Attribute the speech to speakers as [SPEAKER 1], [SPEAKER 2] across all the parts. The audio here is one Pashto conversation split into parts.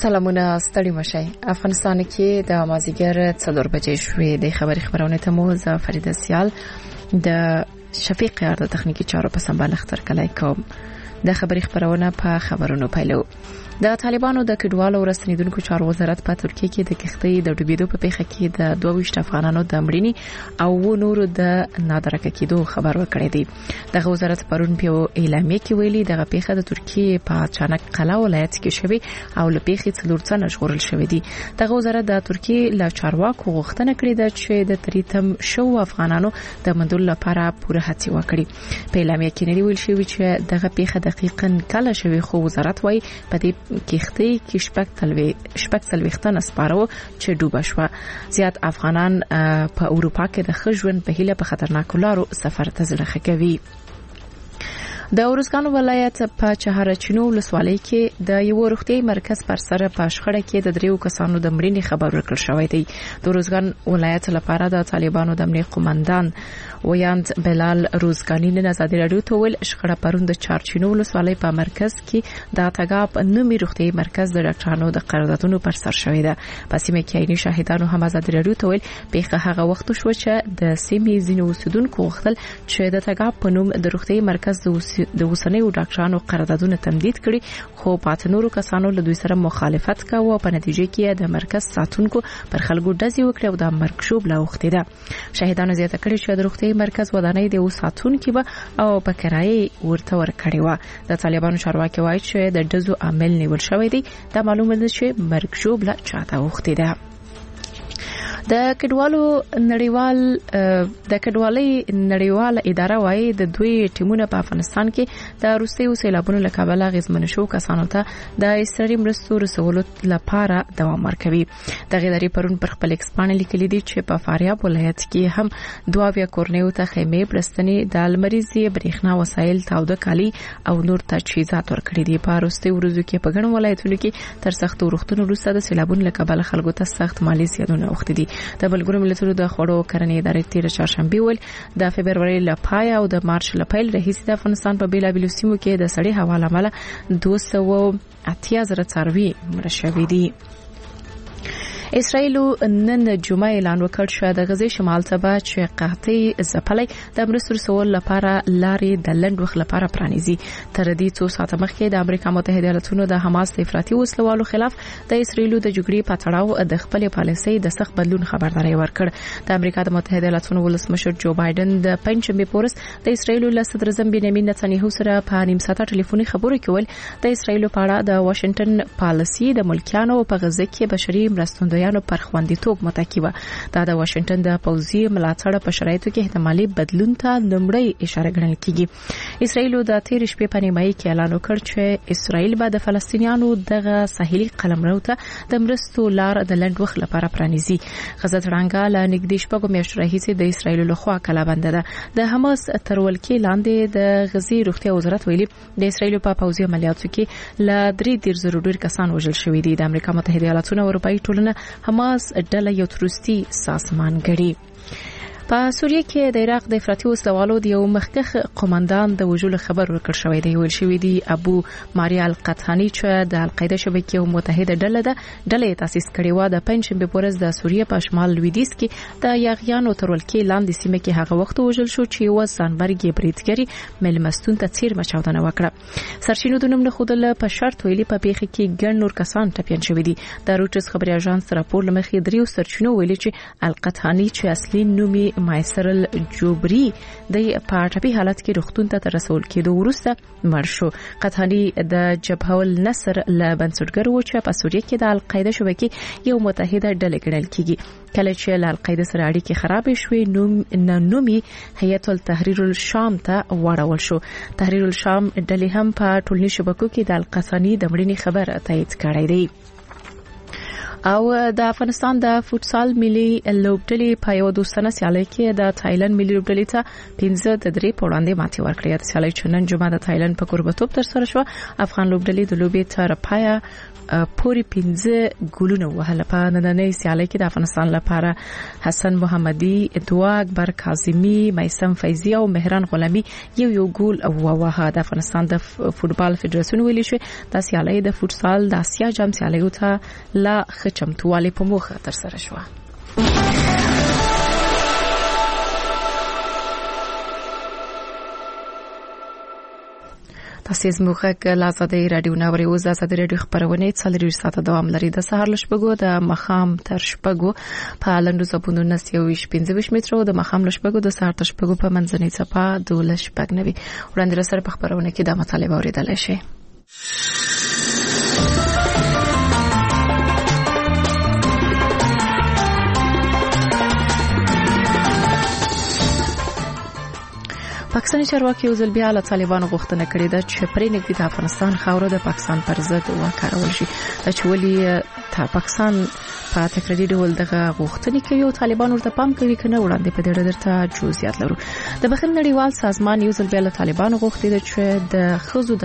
[SPEAKER 1] سلامونه ستړي مشي. افغانستان کې د مازیګر 4 بجې شوې د خبرونه ته مو ز فرید سیال د شفیق یار د تخنیکی چارو په سمبال اختر کلای کوم. د خبرونه په خبرونو پیلو. د طالبانو د کډوالو ورستنیدونکو چارو وزارت په ترکیه کې د کښتۍ د ډوبېدو په پیښه کې د 22 افغانانو د مړینې او نورو د نادرکه کېدو خبر ورکړی دی. دغه وزارت پرون په اعلامیه کې ویلي دغه پیښه د ترکیه په چانک قلا ولایت کې شوې او له پیښې څلور څنګه ژغورل شوې دي. دغه وزارت د ترکیه له چارواکو غوښتنه کړې ده چې د تریتم شو افغانانو د مندول لپاره پوره هڅې وکړي. په اعلامیه کې نه ویل شوی چې دغه پیښه دقیقاً کله شوې، خو وزارت وايي په دې کښتۍ کې شپږ څلوېښتنه سپاره چې ډوبه شوه. زیات افغانان په اروپا کې د ښه ژوند په هیله په خطرناکو لارو سفر ته زړه کوي. د ارزګان ولایت په چهارچینو ولسوالۍ کې د یو روغتي مرکز پر سر په شخړه کې د 3 کسانو د مړینې خبر ورکړل شوی دی. د ارزګان ولایت لپاره د طالبانو د امنیت قومندان ویاند بلال روزګانی نه ازادي رادیو ته ویل شخړه پرون د چهارچینو ولسوالۍ په مرکز کې د تګاب نومي روغتي مرکز د ډاکټرانو د قراردادونو پر سر شوی دی. په سیمه کې عیني شاهدانو هم ازادي رادیو ته ویل پیښه هغه وخت شو چې د سیمې ځینو اوسیدونکو غوښتل چې د تګاب په نوم د روغتي مرکز د اوسنیو ډاکټرانو قراردادونه تمدید کړي، خو پات نورو کسانو له دوی سره مخالفت کاوه او په نتیجه کې د مرکز ساتونکو پر خلکو ډزې وکړې او د مرګشوب لا وخت ده. شاهدانو زیاته کړي چې د روغتي مرکز ودانۍ د ساتونکو به او په کرایه ورته ورکړي و. د طالبانو چارواکي وایي چې د ډزو عامل نیول شوی دی. دا معلومه ده چې مرګشوب لا چاته وخت ده. د کډوالۍ نړیواله اداره وايي د دوی ټیمونه په افغانستان کې د روسي سیلابونو له کبله غزمن شو کسانو ته د اسرائیل مرستو رسولو لپاره دوام ورکوي. د غیداری پرون پر خپل ایکسپان لیکلي دي چې په فاریاب ولایت کې هم 22 کورنیو ته خیمې پرستنې د لمریزي برېښنا وسایل تاوده کالي او نور تجهیزات ورکړي دي. په روسي ورځو کې په ګڼ ولایتونو کې تر سخت ورښتونو وروسته د سیلابونو له کبله خلکو ته سخت مالی زیانونه اوښتي دي. د بلګرو ملتونو د خوړو کرنې ادارې تیر چهارشنبه ول د فبرवरी له پای او د مارچ له پیل راهیسې د افغانستان په بیلابیلو سیمو کې د سړې هوا لامل 280,000 څاروي مړه شوي دي. اسرائیل نن جمعه اعلان وکړ چې د غزې شمال ته به چې قحطۍ ځپلې د مرستو رسول لپاره لارې د لنډ وخت لپاره پرانیزي. تر دې څو ساعته مخکې د امریکا متحده ایالاتونو د حماس د افراطي وسلوالو خلاف د اسرائیل د جګړې په تړاو د خپل پالیسۍ د سخت بدلون خبرداري ورکړ. د امریکا د متحده ایالاتونو ولسمشر جو بایدن د پنځمې پورس د اسرائیل له صدر اعظم بنیامین نتنیاهو سره په نیم ساعته ټلیفوني خبرو کې ول د اسرائیل په اړه د واشنگټن پالیسي د ملکیانو په غزه کې بشري مرستندویانو پر خوندیتوب متکی و. دا د واشنگټن د پوځي ملاتړ په شرایطو کې احتمالي بدلون ته لومړی اشاره ګڼل کیږي. اسرائیل د تیر شپې په نیمایي کې اعلان وکړ چې اسرائیل به د فلسطینیانو دغه ساحلي قلمرو ته د مرستو لار د لنډ وخت لپاره پرانیزي. غزه تړانګه له نږدې شپږ میاشتو راهیسې د اسرائیل لخوا کلابند ده. د حماس تر ولکې لاندې د غزې روغتیا وزارت ویلي د اسرائیل په پوځي عملیاتو کې له 3,000 ډیر کسان وژل شوي دي. د امریکا متحده ایالاتونو او اروپאי ټولنه حماس ډله یو تروریستي سازمان ګڼي. په سوریه کې د عراق د افراطي وسلوالو د یو مخکښ قومندان د وژلو خبر ورکړ شوی دی. ویل شوی دی ابو ماریا القطانی چې د القاعده شبکې او متحده ډله تاسیس کړې و. د پنځمې پورز د سوریه په شمال لویدیځ کې د یاغیانو تر ولکې لاندې سیمه کې هغه وخت وژل شو چې یو ځانبرګي بریدګری ملمستون ته چیر مچاودنه وکړه. سرچینو د نوم نه خودل په شرط ویلي په پیښه کې ګڼ نور کسان ټپيان شوي دي. د روټرز خبري اژانس راپور لمخې دریو سرچینو ویلي چې القطانی چې اصلي نومي مایسرل جوبری د پارټپی حالت کې روغتون ته رسول کېدو وروسته مړ شو. قطانی د جبهه النصر له بنسټګر و چې په سوریه کې د القاعده شبکې یو متحده ډله ګڼل کیږي. کله چې له القاعده سره اړیکې خراب شوې نومي هیئت التحریر الشام ته وړول شو. تحریر الشام ډلې هم په ټولنیزو شبکو کې د القطانی د مړینې خبر تایید کړی دی. او د افغانستان د فوتسال ملي لوبډلې په یو دوستانه سیالي کې د تایلند ملي لوبډلې ته 15-3 په وړاندې ماتې ورکړې. د سیالي چنن جمعه د تایلند په کوربتوب تر سره شو. افغان لوبډلې د لوبې تر پایه پوری 15 ګولونه وهل. په نننۍ سیالي کې د افغانستان لپاره حسن محمدي، دوا اکبر کاظمی، میسم فیضی او مهران غلامی یو ګول ووهه. د افغانستان د فوتبال فدراسیون ویلي شو د سیالي د فوتسال د اسیا جام سیالیو ته لا خچمتوالي په موخه تر سره شو. تاسو زموږه ک آزادۍ رادیو ناوړي اوس آزادۍ رادیو خبرونه 40 ساعته دوام لري. د سهار لشبګو د مخام تر شپګو په لندو زبونو نس 25 متر او د مخام لشبګو د سهار تر شپګو په منځنۍ صفه 12 شپګ نوي. وړاندې سره په خبرونه کې د مطالب اوریدل شي. پاکستاني چارواکي وزل بیا له طالبانو غوښتنه کړې ده چې پرې نګدي د افغانستان خاوره د پاکستان پر ضد وکارول شي. د چولي پاکستان په تکراري ډول دغه غوښتنې کوي او طالبان ورته پام کوي کنه. وړاندې په دې اړه درته جزئیات لرو. د بخښنې نړیوال سازمان یو ځل بیا له طالبانو غوښتي ده چې د خزو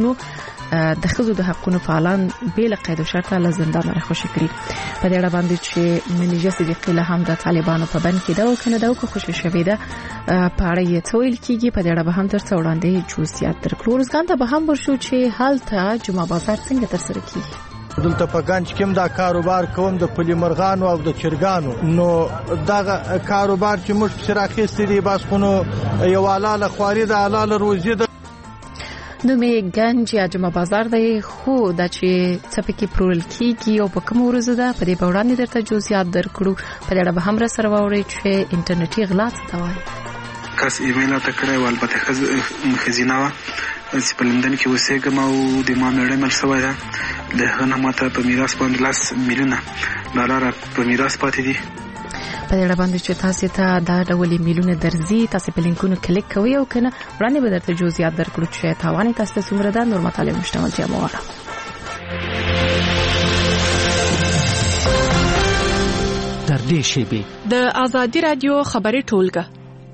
[SPEAKER 1] د حقونو فعالان بل قید او شرط له زندان راخوشي کړي. په دې اړه باندې چې منیجه صدیقی له هم د طالبانو په بند کې دا او کنه دا او خوشی شوې ده په اړه یې تویل کیږي. په دې اړه به هم درته وړاندې جزئیات درکړو. ورزګان ته به هم ورشو چې حالت جمعه بازار څنګه تر سره کیږي.
[SPEAKER 2] دلته په گنج کې دا کاروبار کوم د پلیمرغانو او د چرګانو. نو دا کاروبار چې موږ په راخېستې دي بس خونو یو حلاله خواري د حلاله روزي ده.
[SPEAKER 1] نو می گنج یا جمعه بازار دی خو د چې څپکی پرول کیږي او په کوم ورځ ده په دې وړاندې درته جزئیات درکړو. په دې اړه به هم را سره ووري چې انټرنیټي غلا څه ته وایي.
[SPEAKER 3] کس ایمیل ته کړی و البته خزینه وا چې په لندن کې اوسېږم او د ما مېړه مل شوی ده. د هغه نه ماته په میراث باندې $10 میلیونه په میراث پاتې دي.
[SPEAKER 1] په دې اړه باندې چې تاسو ته دا ډول میلیونه درځي تاسو په لینکونو کلیک کوئ او کنه وړاندې به درته جزئیات درکړو چې تاوان تاسو ته څومره ده. نور مطالب مشتمل جامواره
[SPEAKER 4] در دې شیبه
[SPEAKER 1] د آزادۍ رادیو خبري ټولګه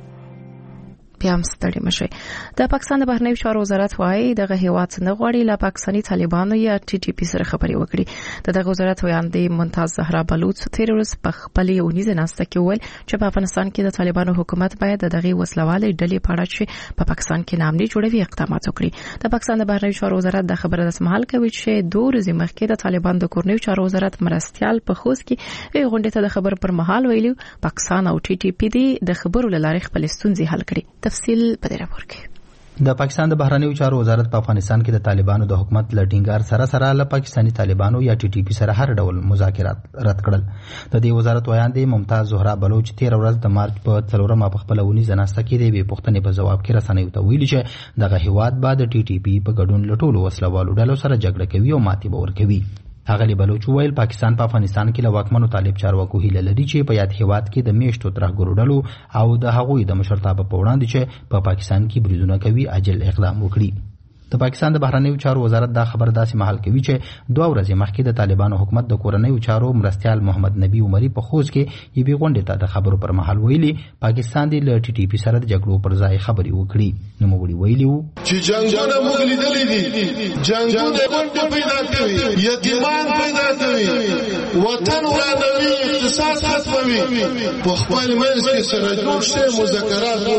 [SPEAKER 1] بیا هم ستړي مشي. د پاکستان د بهرنیو چارو وزارت وايي دغه هیواد نه غواړي له پاکستاني طالبانو یا ټي ټي پی سره خبرې وکړي. دغه وزارت ویاندې ممتاز زهرا بلوچ تیر ورځ په خپل یونیزه ناسته کې وویل چې په افغانستان کې د طالبانو حکومت باید دغه وسلواله ډلې په اړه چې په پاکستان کې نامني جوړوي اقدامات وکړي. د پاکستان د بهرنیو چارو وزارت د خبره د سمحال کوي چې 2 ورځې مخکې د طالبان د کورنیو چارو وزارت مرستيال په خوست کې یو غونډه ته د خبر پر مهال ویلو پاکستان او ټي ټي پی د خبرو لاره خپل ستونزې حل کړي. تفصیل په دې راپور کې
[SPEAKER 5] د پاکستان د بهرنیو چارو وزارت په افغانستان کې د طالبانو د حکومت لټینګار سره له پاکستاني طالبانو یا ټي ټي پی سره هر ډول مذاکرات رد کړل. د دې وزارت ویاندې ممتاز زهرا بلوچ تیر ورځ د مارچ په 4 په خپل ونیزه ناسته کې د بې پوښتنې په جواب کې رسنیو ته ویلي چې دغه هیواد بعد ټي ټي پی په ګډون لټولو وسلوالو ډلو سره جګړه کوي او ماتې به ورکوي. هغه بلوچ ویل پاکستان په افغانستان کې له واکمنو طالب چارواکو هیله لري چې په یاد هیواد کې د میشتو ترهګرو ډلو او د هغوی د مشرتابه په وړاندې چې په پاکستان کې بریدونه کوي عاجل اقدام وکړي. د پاکستان د بهرنیو چارو وزارت دا خبر داسې مهال کوي چې 2 ورځې مخکې د طالبانو حکومت د کورنیو چارو مرستيال محمد نبی عمری په خوست کې یوې غونډې ته د خبرو پر مهال ویلي پاکستان د ټي ټي پی سره د جګړو پر ځای خبرې وکړي. نو موږ ویلي وو
[SPEAKER 6] چې جنگونه موږ لیدلې دي، جنگونه غونډه پیدا کوي، یتیمان پیدا کوي، وطن ورانوي، اقتصاد ختموي، په خپل منځ کې سره جوړ شي مذاکرات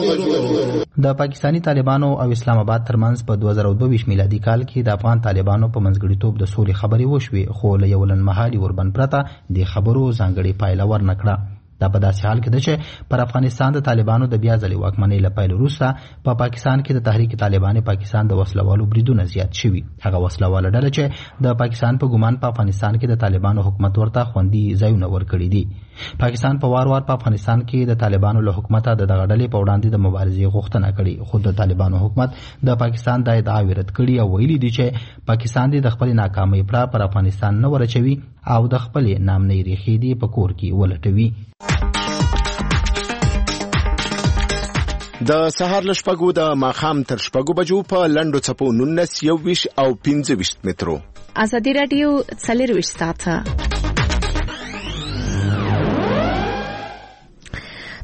[SPEAKER 6] وکړي.
[SPEAKER 5] د پاکستاني طالبانو او اسلام آباد ترمنځ په 2022 میلادي کال کې د افغان طالبانو په منځګړیتوب د سولې خبرې وشوې خو له یو لنډمهالي وربند پرته د خبرو ځانګړې پایله ورنکړه. دا په داسې حال کې ده چې پر افغانستان د طالبانو د بیا ځلې واکمنۍ له پیل وروسته په پاکستان کې د تحریک طالبان پاکستان د وسلوالو بریدونه زیات شوي. هغه وسلواله ډله چې د پاکستان په ګمان په افغانستان کې د طالبانو حکومت ورته خوندي ځایونه ورکړي دي. پاکستان په وار په افغانستان کې د طالبانو له حکومت د دغه ډلې په وړاندې د مبارزې غوښتنه کړې خو د طالبانو حکومت د پاکستان د ادعا رد کړي او ویلي دي چې پاکستان د خپل ناکامۍ پر افغانستان نه ورچوي او د خپل نامنۍ ریښې دی په کور کې ولټوي.
[SPEAKER 7] د سهار لشپګو د ماخام تر شپګو بجو په لندو چپو 19 21 او 25 مترو.
[SPEAKER 1] آزادۍ رادیو 40 ساعته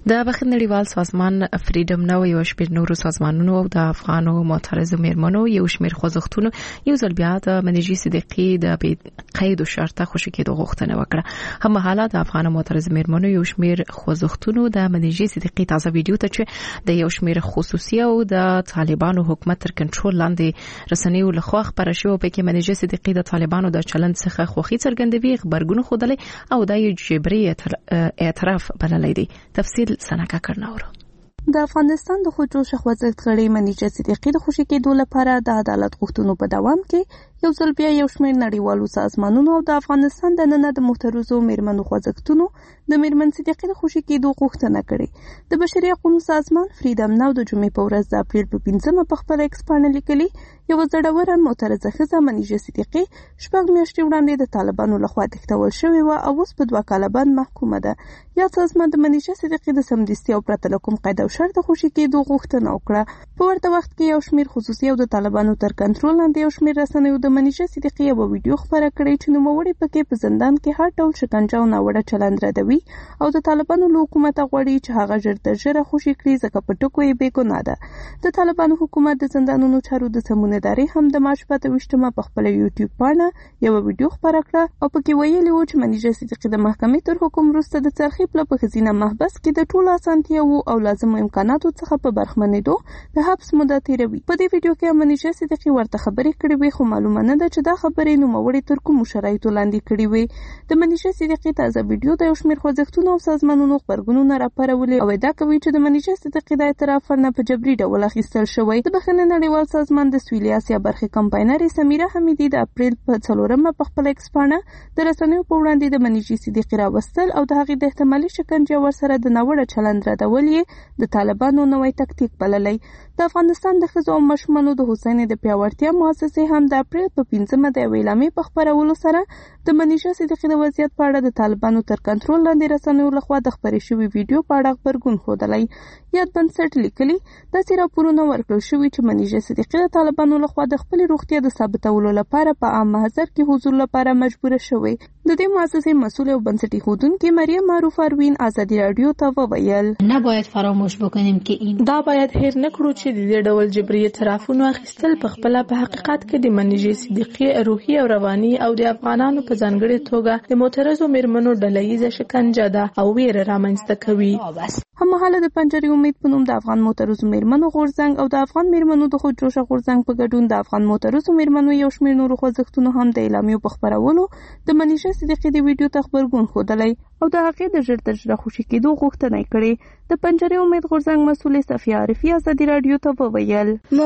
[SPEAKER 1] د بخښنړیوال سازمان فریډم نو یو شمېر نورو سازمانونو او د افغانو معترضو میرمنو یو شمېر خوځښتونو یو ځل بیا د منیژي صدیقي د قید شرطه خوشی کېدو غوښتنه وکړه. هم حالا د افغانو معترضو میرمنو یو شمېر خوځښتونو د منیژي صدیقي تازه ویډیو ته چې د یو شمېر خصوصي او د طالبانو حکومت تر کنټرول لاندې رسنیو لخوا خبره شوې پکې منیژي صدیقي د طالبانو د چلند څخه خوښي څرګندوي خبرګون خوده او د یو جبري اعتراف بللی دی. تفصیل سنکا کرناورو.
[SPEAKER 8] د افغانستان د خودجوړ خوځښت غړي منیژه صدیقي د خوشی کېدو لپاره د عدالت غوښتنو په دوام کې یو ځل بیا یو شمېر نړیوالو سازمانونو او د افغانستان د نن د محترزو میرمنو خوځښتونو د میرمن صدیقي د خوشی کېدو غوښتنه کړې. د بشري حقوقو سازمان فریډم ناو د جمعې په ورځ د اپریل په 5مه په خپل ایکس باندې لیکلي یو زړوره معترضه ښځه منیژه صدیقي 6 میاشتې وړاندې د طالبانو لخوا تښتول شوې و او اوس په 2 کاله باندې محکومه ده. یا سازمان د منیژه صدیقي د سمدستي او پرته له کوم قید او شرط خوشی کېدو غوښتنه وکړه. په ورته وخت کې یو شمېر خصوصي او د طالبانو تر کنټرول لاندې یو شمېر رسنیو د منیژه صدیقي یو ویډیو خبره کړې چې نوموړې پکې په زندان کې هر ډول شکنجه او ناوړه چلند ردوي او د طالبانو له حکومت غواړي چې هغه ژر تر ژره خوشي کړي ځکه په ټکو یې بېګناه ده. د طالبانو حکومت د زندانونو چارو د سمونهدارۍ هم د مارچ په 28مه په خپل یوټیوب باندې یو ویډیو خبره کړه او پکې ویلي و چې منیژه صدیقي د محکمې تر حکم وروسته د څرخي په ښځینه محبس کې د ټولو اسانتیاوو او لازمو امکاناتو څخه په برخمنېدو د حبس موده تیروي. په دې ویډیو کې منیژه صدیقي ورته خبرې کړې وې خو معلومه نه ده چې دا خبرې نوموړې تر کومو شرایطو لاندې کړې وې. د منیژه صدیقي تازه ویډیو د یو شمېر خوځښتونو او سازمانونو غبرګونونه راپارولې او ادعا کوي چې د منیژه صدیقي د اعتراف نه په جبري ډول اخیستل شوی. د بخښنې نړیوال سازمان د سویلي اسیا برخې کمپاینرې سمیره حمیدي د اپریل په 4مه په خپل ایکس باندې د رسنیو په وړاندې د منیژه صدیقي راوستل او د هغې د احتمالي شکنجې ورسره د ناوړه چلند ردول یې د طالبانو نوی تکتیک بللی. د افغانستان د ښځو او ماشومانو د هوساینې د پیاوړتیا مؤسسې هم د اپریل په 5مه د اعلامیې په خپرولو سره د منیژه صدیقي د وضعیت په اړه د طالبانو تر کنټرول لاندې رسنیو لخوا د خپرې شوې ویډیو په اړه غبرګون ښودلی. یاد بنسټ لیکلي داسې راپورونه ورکړل شوي چې منیژه صدیقي د طالبانو لخوا د خپلې روغتیا د ثابتولو لپاره په عام محضر کې حضور لپاره مجبوره شوې. د دې مؤسسې مسؤل او بنسټي ښودونکې مریم معروف اروین ازادي رادیو ته وویل
[SPEAKER 9] نباید فراموش بکنیم که این
[SPEAKER 10] دا باید هیر نکړو چې د دې ډول جبري اعترافونو اخیستل په خپل په حقیقت کې د منیژه صدیقي روحي او رواني او د افغانانو په ځانګړي توګه د معترضو میرمنو ډلهییزه شکنجه ده او ویره رامنځته کوي.
[SPEAKER 8] هممهاله د پنجرې امید په نوم د افغان معترضو میرمنو غورځنګ او د افغان میرمنو د خودجوړه غورځنګ په ګډون د افغان معترضو میرمنو یو شمېر نورو خوځښتونو هم د اعلامیو په خپرولو د منیژه صدیقي د ویډیو ته غبرګون ښودلی او د هغې د ژر تر ژره خوشي کېدو غوښتنه یې کړې. د پنجرې امید غورځنګ مسؤل صفیه عارفي ازادي رادیو ته وویل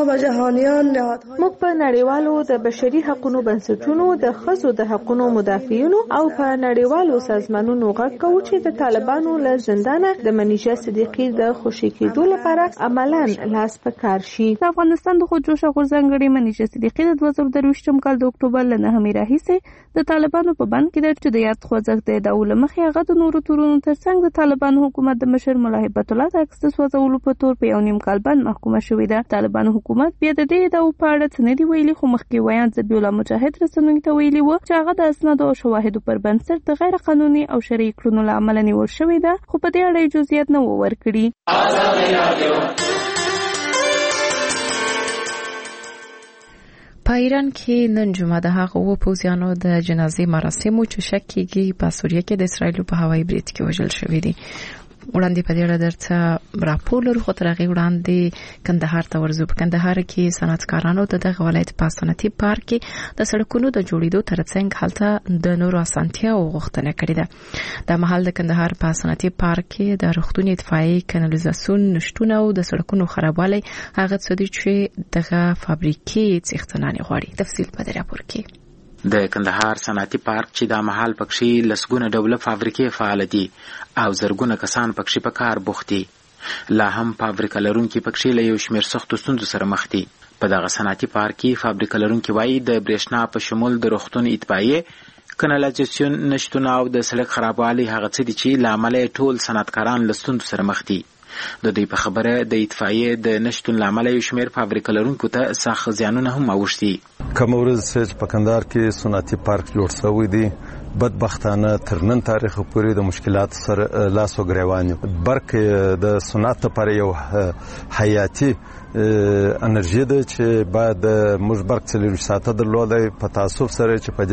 [SPEAKER 10] موږ په نړیوالو د بشري حقوقو بنسټونو د ښځو د حقوقو مدافعینو او په نړیوالو سازمانونو غږ کوو چې د طالبانو له زندانه د منیژه صدیقي د خوشي کېدو لپاره عملاً لاس په کار شي.
[SPEAKER 8] د افغانستان د خودجوړه غورځنګ غړي منیژه صدیقي د 2023 کال د اکتوبر له 9 راهیسې د طالبانو په بند کې ده چې د یاد خوځښت د ادعاو له مخې هغه د نورو تورونو ترڅنګ د طالبانو حکومت د مشر ملا هیبت الله د عکس سوځولو په تور په 1.5 کال باندې محکومه شوې ده. طالبانو حکومت بیا د دې ادعاو په اړه څه نه دی ویلي خو مخکې ویان ذبیح الله مجاهد رسنیو ته ویلي و چې هغه د اسنادو او شواهدو پر بنسټ د غیر قانوني او شرعي کړنو له امله نیول شوې ده خو په دې اړه جزئیات نه و ورکړي.
[SPEAKER 1] په ایران کې نن جمعه د هغو پوځیانو د جنازې مراسمو چې شک کېږي په سوریه کې د اسرایل په هوایي برید کې وژل شوي دي. وړاندې په دې اړه درته راپور لرو خو تر هغې وړاندې کندهار ته ورځو. په کندهار کې صنعتکارانو د دغه ولایت په صنعتي پارک کې د سړکونو د جوړېدو ترڅنګ هلته د نورو اسانتیاوو غوښتنه کړې ده. د مهال د کندهار په صنعتي پارک کې د روغتون اطفائیې کانالیزاسیون نشتون او د سړکونو خرابوالی هغه څه دي چې دغه فابریکې څښتنانې غواړي. تفصیل په دې راپور کې.
[SPEAKER 11] د کندهار صنعتي پارک چې د مهال پکښې لسګونه ډوله فابریکې فعال دي او زرګونه کسان پکښې په کار بوخت دي. لا هم فابریکه لرونکي پکښې له یو شمېر سختو ستونزو سره مخ دي. په دغه صنعتي پارک کې فابریکه لرونکي وایي د برېښنا په شمول د روغتون اطفائیې کانالیزاسیون نشتون او د سړک خرابوالی هغه څه دي چې له امله ټول صنعتکاران له ستونزو سره مخ دي. د دوی په خبره د اطفائیې د نشتون له امله یو شمېر فابریکه لرونکو ته سخت زیانونه هم اوښتي.
[SPEAKER 12] کومه ورځ چې په کندهار کې صنعتي پارک جوړ شوی دی بدبختانه تر نن تاریخ پورې د مشکلات سره لاس وګریوان برق د صنعت لپاره یو حیاتي انرژي ده چې باید موږ برق 24 ساعته درلودای په تاسف سره چې په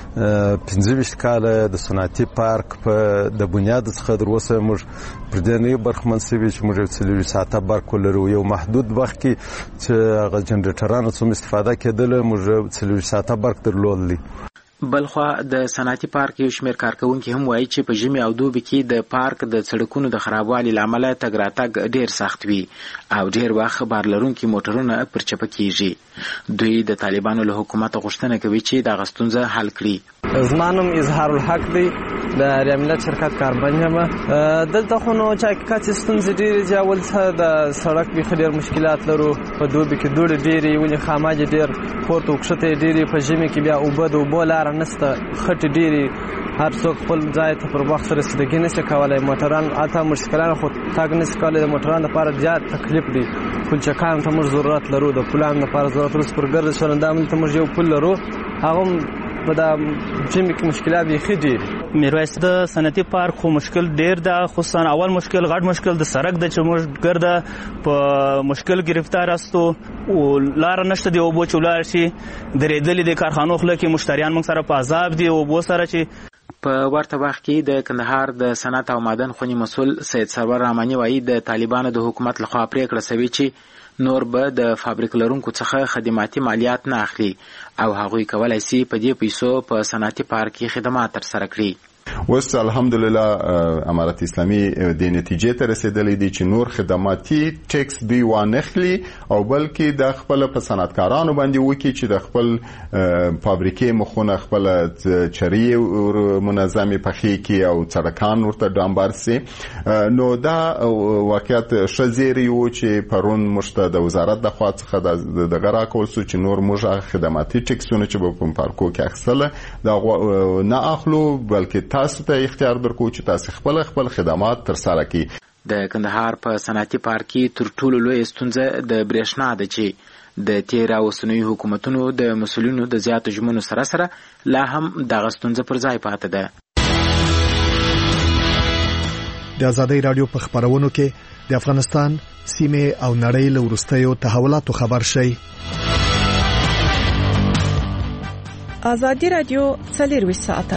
[SPEAKER 12] 15 کاله د صنعتي پارک په د بنیاد څخه دروسه موږ پر دې نه برخمن سوي چې موږ 24 ساعته برق ولرو یو محدود وخت کې چې غ جنریټرانو څخه استفاده کېدل موږ 24 ساعته برق درلودلی.
[SPEAKER 11] بلخوا د صنعتي پارک یو شمېر کارکونکي هم وایي چې په ژمي او دوبي کې د پارک د سړکونو د خرابوالي له امله تګ راتګ ډېر سخت وي او ډېر وخت بار لرونکي موټرونه پر چپه کېږي. دوی د طالبانو له حکومت غوښتنه کوي چې دغه ستونزه حل کړي.
[SPEAKER 13] زما نوم اظهار الحق دی، د ریاملت شرکت کاربن یم. دلته خو نو چې حقیقت ستونزې ډېرې دي. اول څه د سړک بیخي ډېر مشکلات لرو، په دوبي کې دوړې ډېرې، ونې خاماجې ډېر پورته وکښتې ډېرې، په ژمي کې بیا اوبه د اوبو لاره نشته، خټې ډېرې، هر څوک خپل ځای ته پر وخت رسیدګي نشي کولی. موټران هلته موټرسایکلان خو تګ نشي کولی، د موټرانو لپاره زیات تکلیف دی. پلچکانو ته موږ ضرورت لرو، د پلانو لپاره ضرورت لرو. سپرګر شرنده ته موږ یو پل لرو، هغه په دا ژمي کې مشکلات بیخي ډېر.
[SPEAKER 14] میرویس د صنعتي پارک خو مشکل ډېر ده، خصوصا اول مشکل غټ مشکل د سړک د چې موږ ګرده په مشکل گرفتار استو او لار نشته دی اوبو چې ولاړ شي درېدلې د کارخانو خوله کې مشتریان موږ سره په عذاب دي اوبو سره. چې
[SPEAKER 11] په ورته وخت کې د کندهار د صنعت او معدن خونی مسؤل سید سرور رحماني وایي د طالبانو د حکومت لخوا پریکړه شوې چې نور به د فابریک لرونکو څخه خدماتي مالیات نه اخلي او هغوی کولای شي په دې پیسو په صنعتي پارک کې خدمات ترسره کړي.
[SPEAKER 15] اوس الحمدلله امارت اسلامي د نتیجې ته رسیدلې دي چې نور خدماتي ټیکس دوی وانخلي او بلکې د خپل په صنعتکارانو باندې وکړي چې د خپل فابریکې مخونه خپل چري منظمي پخې کې او سړکان ورته ډامبر سي. نو دا واقعیت شزيري و چې پرون مشته د وزارت د خوا څخه د غرا کول چې نور موږ خدماتي ټیکسونه چې په پارکو کې اخیستل دا نه اخلو بلکې تاسو ته اختیار درکو چې تاسو خپل خدمات ترسره کړئ.
[SPEAKER 11] د کندهار په صنعتي پارک کې تر ټولو لوی ستونزه د برېښنا ده چې د تیر او اوسنیو حکومتونو د مسؤلینو د زیاتو ژمنو سره لا هم دغه ستونزه پر ځای پاتې ده.
[SPEAKER 16] د ازادۍ رادیو په خبرونو کې د افغانستان سیمه او نړۍ له وروستیو تحولاتو خبر شي.
[SPEAKER 1] ازادي رادیو 24 ساعته.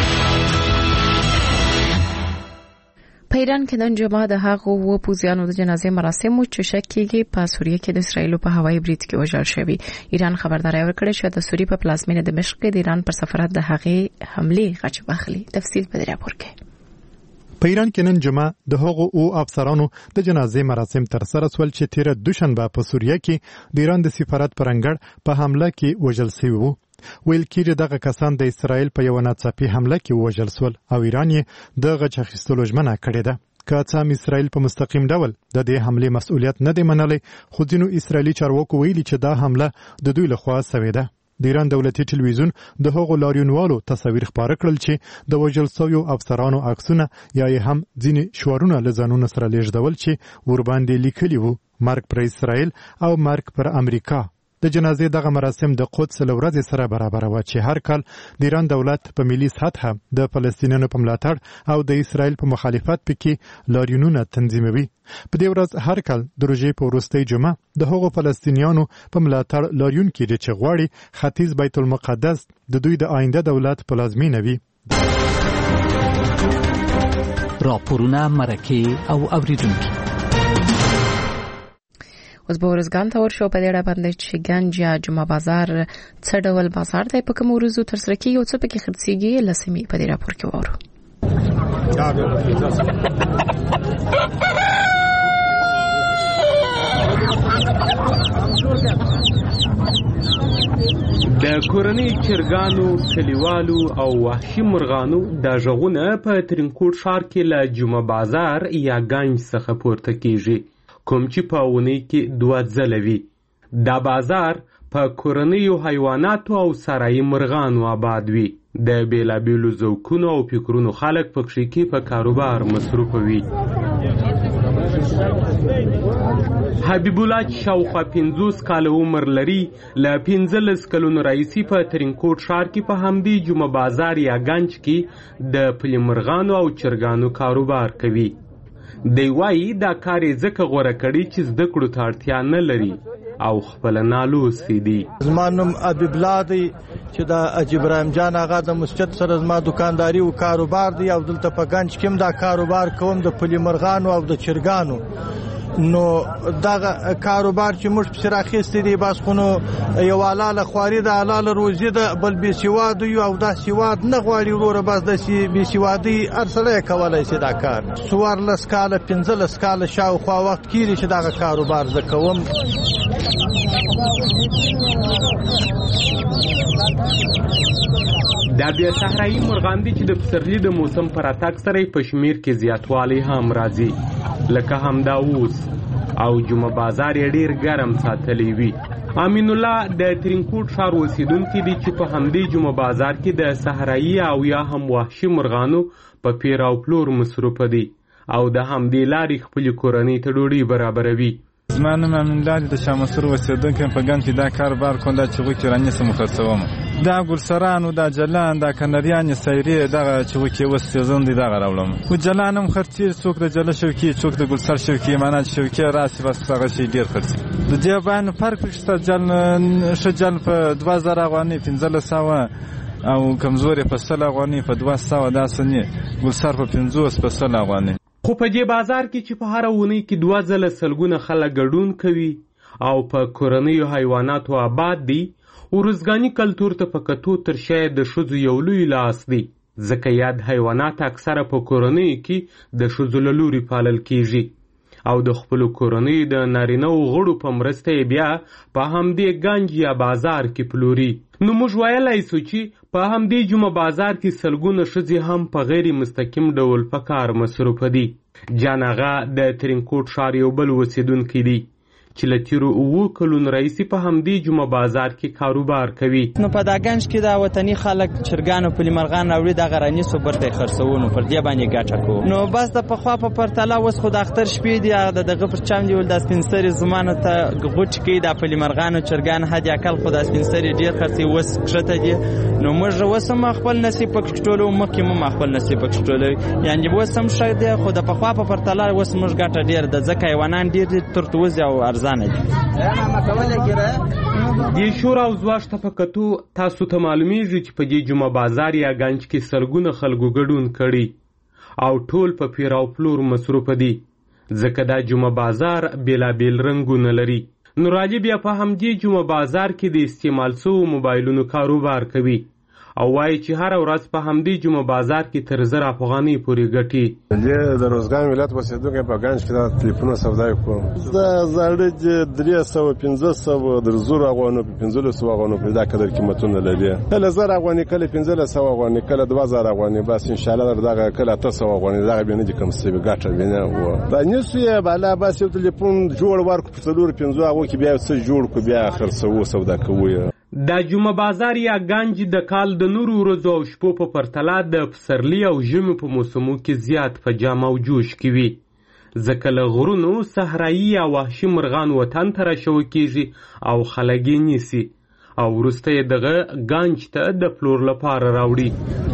[SPEAKER 1] په ایران کې د جمعه د هغو و پوزیانو د جنازې مراسم چې شک کېږي په سوریه کې د اسرایل په هوایي برید کې وژل شوی. ایران خبرداري ورکړې چې د سوریه په پلازمینه دمشق کې د ایران پر سفارت د هغې حمله غچ بخلي. تفصیل په دې راپور کې.
[SPEAKER 17] په ایران کې نن جمعه د هغو او افسرانو د جنازې مراسم تر سره سول چې تیر دوشنبه په سوریه کې د ایران د سفارت پر انګړ په حمله کې وژل شوی وو. ویل کېږي دغه کسان د اسرایل په یو ناڅاپي حمله کې وژل شول او ایران یې د غچ اخیستلو ژمنه کړې ده. که څه هم اسرایل په مستقیم ډول د دې حمله مسؤلیت نه دی منلی، خو ځینو اسرایلی چارواکو ویلي چې دا حمله د دوی لخوا شوې ده. د ایران دولتي ټلویزیون د هغو لاریونوالو تصاویر خپاره کړل چې د وژل شویو افسرانو عکسونه یا یې هم ځینې شعارونه له ځانونو سره لیږدول چې ورباندې لیکلي وو مرګ پر اسرایل او مرګ پر امریکا. د جنازې دغه مراسم د قدس له ورځې سره برابر و چې هر کال د ایران دولت په ملي سطحه د فلسطینیانو په ملاتړ او د اسرایل په مخالفت پکې لاریونونه تنظیموي. په دې ورځ هر کال د روژې په وروستۍ جمعه د هغو فلسطینیانو په ملاتړ لاریون کېږي چې غواړي ختیځ بیت المقدس د دوی د آینده دولت پلازمینه وي.
[SPEAKER 4] راپورونه، مرکې او اوریدونکي.
[SPEAKER 1] اوس به ورزګان ته ورشو په دې اړه باندې چې ګنج یا جمعه بازار څه ډول بازار دی، په کوم ورځو ترسره کېږي او څه پکې خرڅېږي، لسمې په دې راپور کې وورو.
[SPEAKER 18] د کورنۍ چرګانو، کلیوالو او وحشي مرغانو د ژغونه په ترینکوټ ښار کې له جمعه بازار یا ګنج څخه پورته کېږي، کوم چې په اونۍ کې 2 ځله وي. دا بازار په کورنیو حیواناتو او سرایي مرغانو آباد وي. د بیلابیلو ذوقونو او فکرونو خلک پکې کې په کاروبار مصروف وي. حبیب الله چې شاوخوا 50 کاله عمر لري له 15 کلونو راهیسې په ترینکوټ ښار کې په همدې جمعه بازار یا ګنج کې د پلي مرغانو او چرګانو کاروبار کوي. دی وایي دا کار یې ځکه غوره کړي چې زده کړو ته اړتیا نه لري او خپله نالوستی دي.
[SPEAKER 2] زما نوم حبیب الله دی چې د حاجي ابراهیم جان آغا د مسجد سره زما دکانداري او کاروبار دی او دلته په ګنج کې هم دا کاروبار کوم د پلي مرغانو او د چرګانو. نو دغه کاروبار چې موږ پسې راخیستی دی بس خو نو یو حلاله خواري ده حلاله روزي ده بل بې سواد یو او دا سواد نه غواړي وروره بس د بې سوادۍ هر سړی کولی شي دا کار. 14 کاله 15 کاله شاوخوا وخت کېږي چې دغه کاروبار زه کوم.
[SPEAKER 18] دا بیا صحرایي مرغان دي چې د پسرلي د موسم په راتګ سره په شمیر کې زیاتوالی هم راځي لکه همدا اوس او جمعه بازار یې ډیر ګرم ساتلی وي. امین الله د ترینکوټ ښار اوسیدونکی دی چې په همدې جمعه بازار کې د صحرایي او یا هم وحشي مرغانو په پیر او پلور مصروفه دی او د همدې لارې خپلې کورنۍ ته ډوډۍ برابروي.
[SPEAKER 19] زما نوم امین الله دی د شاه مسرور اوسیدونکی په ګنج کې دا کاروبار کوم دا چغوکې رانیسم خرڅوم. دا ګلسرانو دا جلان دا کنریانې سیرې دغه چغوکې اوس سیزن دی دغه راوړم. خو جلان هم خرڅېږي څوک د جله شوکي څوک د ګلسر شوکي معنا چې شوکي راسي بس هغه شی ډېر خرڅي. د دې باندې فرق شته ښه جل په 2000 افغانۍ 1500 او کمزورې په 100 افغانۍ په 200 داسې نه ګلسر په 50 په 100 افغانۍ.
[SPEAKER 18] خو په دې بازار کې چې په هره اونۍ کې 2 ځله سلګونه خلک ګډون کوي او په کورنیو حیواناتو آباد دي ورزګاني کلتور ته په کتو تر شاید د ښځو یو لوی لاس دی ځکه یاد حیوانات اکثره په کورنیو کې د ښځو له لوري پالل کیږي او د خپلو کورنیو د نارینه‌و غړو په مرسته یې بیا په همدې ګنج یا بازار کې پلوري. نو موږ ویلی سو چې په همدې جمعه بازار کې سلګونه ښځې هم په غیر مستقیم ډول په کار مصروفه دي. جان آغا د ترینکوټ ښار یو بل اوسیدونکی دی چې له تیرو 7 کلونو راهیسې په همدې جمعه بازار کې کاروبار کوي.
[SPEAKER 20] نو په دا ګنج کې دا وطني خلک چرګان او پلي مرغان راوړي دغه رانیسو برته خرڅوو نو پر دې باندې ګټه کوو. نو بس د پخوا په پرتله اوس خو د اختر شپې دي دغه پر چم دی ول د سپین سري زمانه ته غوټ کې د پلي مرغان او چرګان حد اقل خو د سپین سري ډیر خرڅي اوس کښته دي. نو موږ اوس هم خپل نصیب پکې ټولو مخکې مو خپل نصیب پکې ټولو یعنی اوس هم ښه دی خو د پخوا په پرتله اوس موږ ګټه ډیر د ځکه حیوانان ډیر ترتوز او ارزانه دي.
[SPEAKER 18] د شور او زواج ته په کتو تاسو ته معلومیږي چې په دې جمعه بازار یا ګنج کې سلګونه خلکو ګډون کړي او ټول په پیر او پلور مصروفه دي ځکه دا جمعه بازار بېلابېل رنګونه لري. نو راجع بیا په همدې جمعه بازار کې د استعمال شوو موبایلونو کاروبار کوي او وایي چې هره ورځ په همدې جمعه بازار کې تر 1000 افغانۍ پورې ګټي.
[SPEAKER 21] د روزګان ولایت اوسېدونکی په ګنج کې د تلیفونو سودا کوم. دا زاړه 300 500 د 1000 افغانو په 1500 افغانو په دا قدر قیمتونه لري. کله 1000 افغانۍ کله 1500 افغانۍ کله 2000 افغانۍ بس ان شاء الله دغه کله 800 افغانۍ دغه به نه کوم څه ګټه وینه و. دا نسوی بالا بس یو تلیفون جوړ ورکو په 450 هغه کې بیا څه جوړ کو بیا خرڅو سودا کوي.
[SPEAKER 18] دا جمعه بازار یا ګنج د کال د نورو ورځو او شپو په پرتله د پسرلي او ژمي په موسمو کې زیات په جام او جوش کې وي ځکه له غرونو صحرایي یا وحشي مرغان وطن ته راشوه کیږي او خلک یې نیسي او وروسته یې دغه ګنج ته د پلور لپاره راوړي.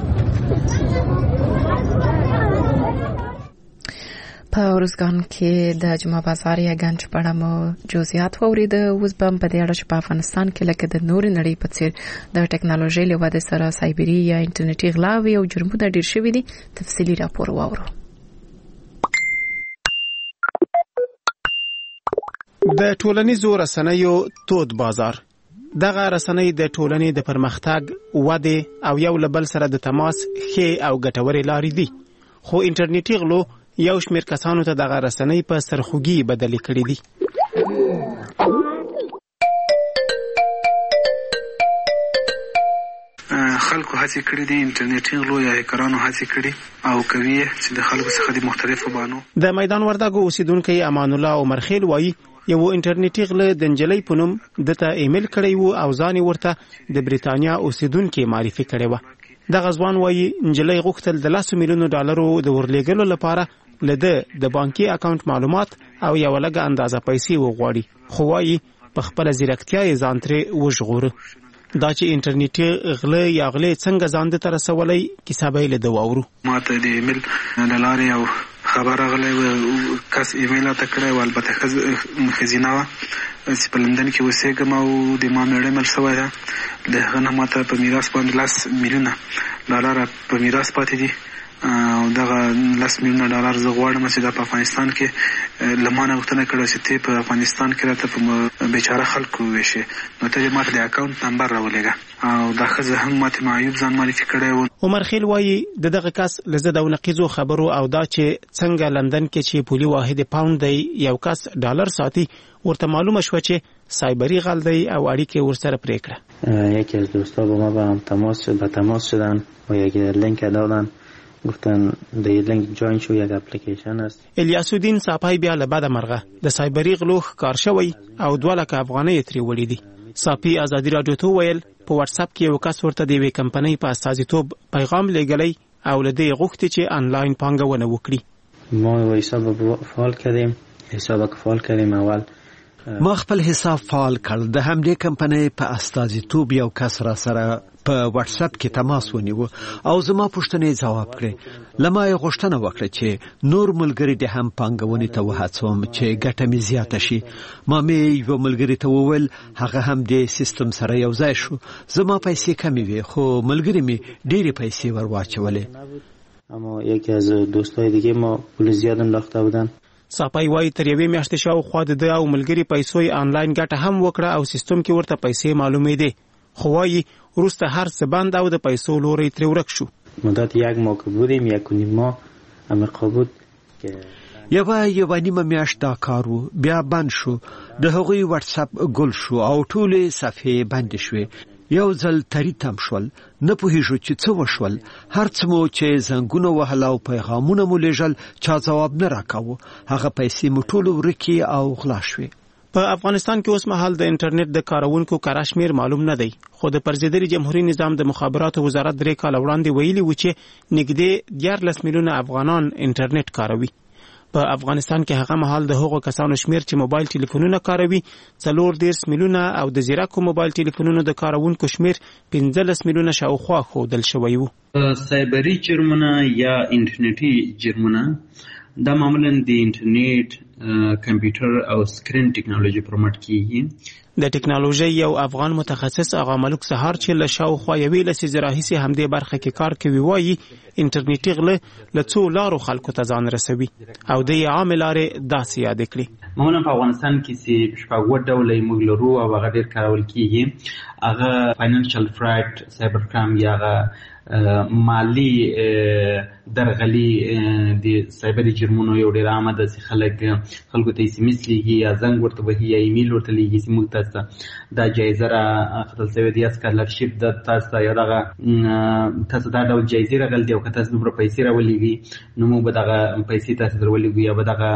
[SPEAKER 1] په ورزګان کې د جمعه بازار یا ګنج په اړه مو جزئیات واورید. اوس به په دې اړه چې په افغانستان کې لکه د نورې نړۍ په څیر د ټکنالوژۍ له ودې سره سایبري یا انټرنیټي غلاوې او جرمونه ډېر شوي دي. تفصیلي راپور واورو.
[SPEAKER 22] د ټولنیزو رسنیو تود بازار دغه رسنۍ د ټولنې د پرمختګ ودې او یو له بل سره د تماس ښې او ګټورې لارې دي خو انټرنیټي غلو یو شمېر کسانو ته دغه رسنۍ په سرخوږي بدلې کړې دي.
[SPEAKER 3] خلکو هڅې کړې دي انټرنیټي غلو یا هیکرانو هڅې کړي او کوي چې د خلکو څخه د مختلفو بانو.
[SPEAKER 22] د میدان وردګو اوسیدونکی امان الله عمرخیل وایي یو انټرنیټي غله د نجلۍ په نوم دته ایمیل کړی وو او ځان ورته د بریتانیا اوسیدونکي معرفي کړی و. دغه ځوان وایي نجلۍ غوښتل د $100 میلیون د ورلېږلو لپاره لده د بانکي اکاونټ معلومات او یو لږه اندازه پیسې وغواړي، خو وايي په خپل ځیرکتیا یې ځان ترې وژغوره. دا چې انټرنیټي غله یا غلې څنګه ځان ته رسولای کیسه به له دواورو.
[SPEAKER 3] ماته د ایمیل لارې او خبر غلې کس ایمیل ته کړی و، البته خزینه وا چې په لندن کې اوسېږم او د ما میړه مل شوی ده. د هغه نه ماته په میراث باندې 10 میلیونه ډالر په میراث پاتې دي او دغه 10 میلیونه ډالر زه غواړم چې د افغانستان کې لمانه غوښتنه کړې چې ته په افغانستان کې راته په بیچاره خلکو وشي، نو ته ماته د اکاونټ نمبر راولېږه. او دا ښځه هم ماته معیوب ځان معرفي کړی و.
[SPEAKER 22] عمر خیل وایي د دغه کس لزد او نقیزو خبرو او دا چې څنګه لندن کې چې پولی واحد پاوند دی یو کس ډالر ساتي ورته معلومه شو چې سایبری غل دی او اړیکه ورسره پرې کړه.
[SPEAKER 5] یکی از دوستا با ما به تماس شدن و یک لینک دادن، گفتن د لینک جوین شو، یک اپلیکیشن است.
[SPEAKER 22] الیاس الدین صاحب بیا له بعد مرغه د سایبری غلو کار شوی او 2 لک افغانۍ تری ولیدي. صاحب ازادي رادیو ته ویل په واتس اپ کې یو کس ورته د وی کمپنۍ په استازیتوب پیغام لګلی او له دې غوښتي چې آنلاین پانګونه وکړي.
[SPEAKER 5] ما حساب فعال کردیم، حساب فعال کردیم. اول
[SPEAKER 6] ما خپل حساب فعال کړ. د همدې کمپنۍ په استازیتوب یو کس را سره په واتس اپ کې تماس ونیو او زما پوښتنې جواب کړې. لما یې غوښتنه وکړه چې نور ملګری د هم پانګونې ته وهڅوم چې ګټه مې زیاته شي. ما مې یو ملګری ته وویل هغه هم د سیستم سره یو ځای شو. زما پیسې کمې وې خو ملګری مې ډېرې پیسې ور واچولې.
[SPEAKER 5] اما یکی از دوستای دیگه ما پول زیاد انداخته بودن.
[SPEAKER 22] صاحب وایي تر یوې میاشتې شاوخوا د او ملګری پیسو یې آنلاین ګټه هم وکړه او سیستم کې ورته پیسې معلومې دي، خو وایي وروسته هر څه بند او د پیسو لوري ترې ورک شو.
[SPEAKER 5] مدت 1 ماه که بودیم 1.5 ماه امریکا بود که
[SPEAKER 6] یو نیمه میاشت دا کارو بیا بند شو. د هغوی واتس اپ ګل شو او ټول صفحې بند شوې. یو ځل تری تم شول، نه پوهیږو چې څه وشول. هر څه مو چې زنګونه وهل او پیغامونه مو لیږل چا ځواب نه راکاوه. هغه پیسې مو ټول ورکې او غلا شوې.
[SPEAKER 22] په افغانستان کې اوس مهال د انټرنیټ د کارونکو کره شمیر معلوم نه دی، خو د پرزیدري جمهوریت نظام د مخابراتو وزارت 3 کال وړاندې ویلي و چې نږدې 14 میلیونه افغانان انټرنیټ کاروي. په افغانستان کې هغه مهال د هغو کسانو شمیر چې موبایل ټلیفونونه کاروي 14 میلیونه او د زیرکو موبایل ټلیفونونو د کارونکو شمیر 15 میلیونه شاوخوا ښودل شوی و.
[SPEAKER 23] سایبری جرمونه یا انټرنیټي جرمونه دا معمولا د انټرنیټ، کمپیوټر او سکرین ټیکنالوژي پر مټ کیږي.
[SPEAKER 22] د ټیکنالوژي یو افغان متخصص آغا ملک سهار چې له شاوخوا یوې لسیزې راهیسې همدې برخه کې کار کوي وایي انټرنیټي غله له څو لارو خلکو ته ځان رسوي او د یې عامې لارې داسې یادې کړي.
[SPEAKER 23] معمولا په افغانستان کې چې شپږ ډوله یې موږ لرو او هغه ډېر کارول کیږي. هغه فاینانشل فراډ، سایبر کرایم یا هغه مالی درغلي د سایبري جرمونو یو ډېر عامه ده چې خلکو ته SMS لیږي یا زنګ ورته وهي یا ایمیل ورته لیږي چې موږ تاسو ته دا جایزه راخطل شوې ده یا سکالرشپ ده تاسو ته یا دغه تاسو دا ډول جایزې راغلي دي او که تاسو دومره پیسې راولېږئ نو موږ به دغه پیسې تاسو ته درولېږو یا به دغه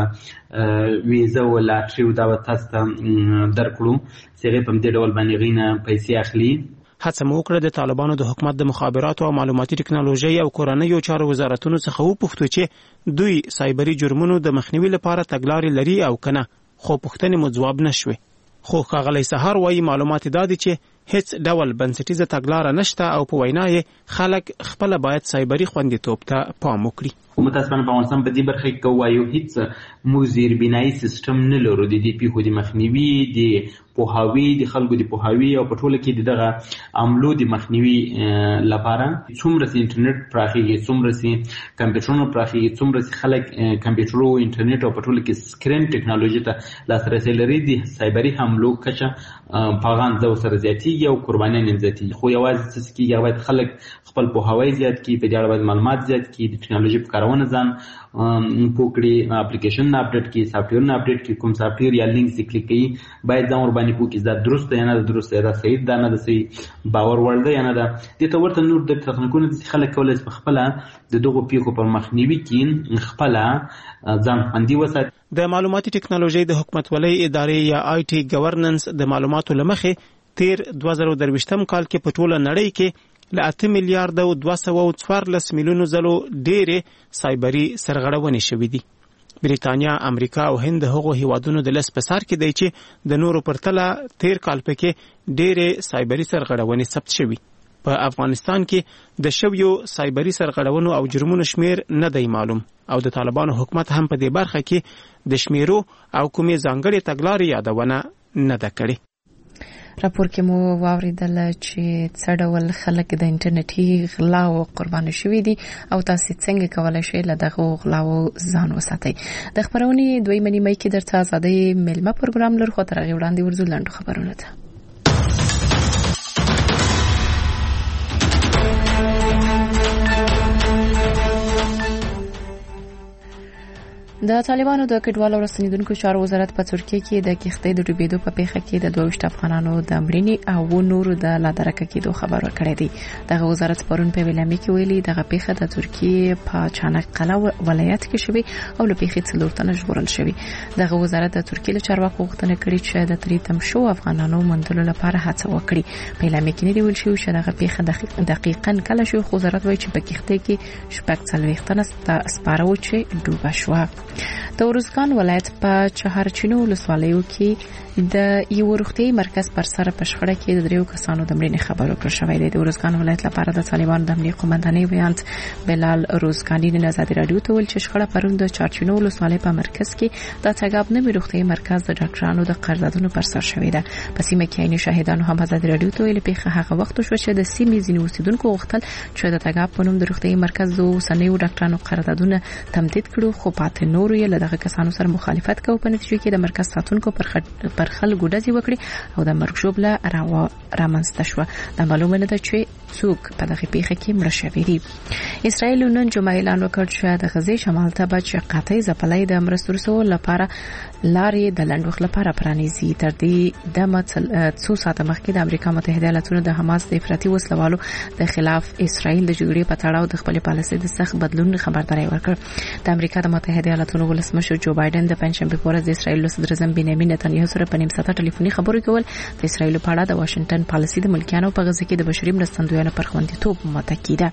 [SPEAKER 23] ویزه و لاټري دا به تاسو ته درکړو چې هغې په همدې ډول باندې هغوی نه پیسې اخلي.
[SPEAKER 22] هڅه مو وکړه د طالبانو د حکومت د مخابراتو او معلوماتي ټکنالوژي او کورنیو چارو وزارتونو څخه وپوښتو چې دوی سایبري جرمونو د مخنیوي لپاره تګلارې لري او کنه، خو پوښتنې مو ځواب نشوي. خو ښاغلی سهار وایي معلومات دا دي چې هیڅ ډول بنسټیزه تګلاره نشته او په وینا یې خلک خپله باید سایبري خوندیتوب ته پام وکړي.
[SPEAKER 23] متاسفانه په افغانستان په دې برخه کې که ووایو هیڅ موږ زیربنایي سیسټم نه لرو د دې پیښو د مخنیوي، د پوهاوي، د خلکو د پوهاوي او په ټوله کې د دغه عملو د مخنیوي لپاره. څومره چې انټرنیټ پراخېږي، څومره چې کمپیوټرونه پراخېږي، څومره چې خلک کمپیوټر او انټرنیټ او په ټوله کې سکرین ټکنالوژي ته لاسرسی لري، د سایبري حملو کچه په هغه اندازه ورسره زیاتېږي او قربانیان یې زیاتېږي. خو یوازې څه کېږي هغه باید خلک خپل پوهاوی زیات کړي، په دې اړه باید معلومات زیات کړي، د ټکنالوژي په کارونه ځان پوه کړي، اپلیکیشن اپډیټ کړي، سافټویرونه اپډیټ کړي، کوم سافټویر یا لینک چې کلیک کوي باید ځان ورباندې پوه کړي دا درست ده یا نه ده درست ده، دا صحیح ده نه ده صحیح، باور وړ ده یا نه ده. دې ته ورته نور د تخنیکونو چې خلک کولی شي پخپله د دغو پیښو پر مخنیوي کې خپله ځان خوندي وساتي.
[SPEAKER 22] د معلوماتي ټکنالوژۍ د حکومتولۍ ادارې یا IT ګورننس د معلوماتو له مخې تیر 2023 کال کې په ټوله نړۍ کې له 8 میلیارډ او 214 میلیونو ځلو ډېرې سایبري سرغړونې شوې دي. بریتانیا، امریکا او هند هغو هیوادونو د لس په سر کې دی چې د نورو پرتله تیر کال پکې ډېرې سایبري سرغړونې ثبت شوي. په افغانستان کې د شویو سایبري سرغړونو او جرمونو شمیر نه دی معلوم او د طالبانو حکومت هم په دې برخه کې د شمیرو او کومې ځانګړې تګلارې یادونه نه ده کړې.
[SPEAKER 1] راپور کې مو واوریدل چې څه ډول خلک د انټرنیټي غلاو قرباني شوي دي او تاسو څنګه کولای شئ له دغه غلاو ځان وساتئ. د خبرونې دوی منی مې کې درته آزادۍ ملما پروګرام لر خو تر وړاندې ورزو لاندې خبرونه ده. د طالبانو د کډوالو رسنیدونکو چارو وزارت په ترکیه کې د کښتۍ د ډوبېدو په پیښه کې د 22 افغانانو د مړینې او نورو د لادرکه کېدو خبر ورکړی دی. دغه وزارت پرون په ویلامي کې ویلي دغه پیښه د ترکیه په چانقله ولایت کې شوې او له پیښې 4 تنه ژغورل شوي. دغه وزارت د ترکیه له چارواکو غوښتنه کړې چې د تریتم شو افغانانو موندلو لپاره هڅه وکړي. په ویلامي کې نه ویل شوی چې دغه پیښه دقیقاً کله شو، خو وزارت وایي چې په کښتۍ کې 40 تنه سپاره و چې ډوبه شوه. د ورزګان ولایت په چهارچینو ولسوالیو کې د یو روغتي مرکز پر سر په شخړه کې د 3 کسانو د مړینې خبر ورکړل شوی دی. د ورزګان ولایت لپاره د طالبانو د امنیتي قومندانۍ ویاند بلال روزګانی د آزادي رادیو ته ویل چې شخړه پرون د چهارچینو ولسوالۍ په مرکز کې د تګاب نوي روغتي مرکز د ډاکټرانو د قراردادونو پر سر شوی دی. په سیمه کې عیني شاهدانو هم آزادي رادیو ته ویل پیښه هغه وخت شو چې د سیمې ځینې اوسیدونکو غوښتل چې د تګاب په نوم د روغتي مرکز د اوسنیو ډاکټرانو قراردادونه تمدید کړي، خو پاتې نورو یې له دغه کسانو سره مخالفت کوي. په نتیجه کې د مرکز ساتونکو پر خلکو ډزې وکړي او د مرګ ژوبله رامنځته شوه. د معلومه نه ده چې څوک په دغه پیښه کې مړه شوي دي. اسرائیل نن جمعه اعلان وکړ چې د غزې شمال ته به قطعي ځپلۍ د مرستو رسولو لپاره لارې د لنډ وخت لپاره پرانیزي. تر دې دمه څو ساعته مخکې د امریکا متحده ایالاتونو د حماس د افراطي وسلوالو د خلاف اسرائیل د جګړې په تړاو د خپل پالیسۍ د سخت بدلون خبرداري ورکړه. د امریکا د متحده ایالاتونو ولسمشر جو بایدن د پنځشنبه په ورځ د اسرائیل صدر اعظم بنیامین نتنیاهو سره په نیم ساعته ټلیفوني خبرې کول د اسرائیل په اړه د واشنگټن پالیسۍ د ملکیانو په غزه کې د بشري مرستندویانو پر خوندیتوب متکي ده.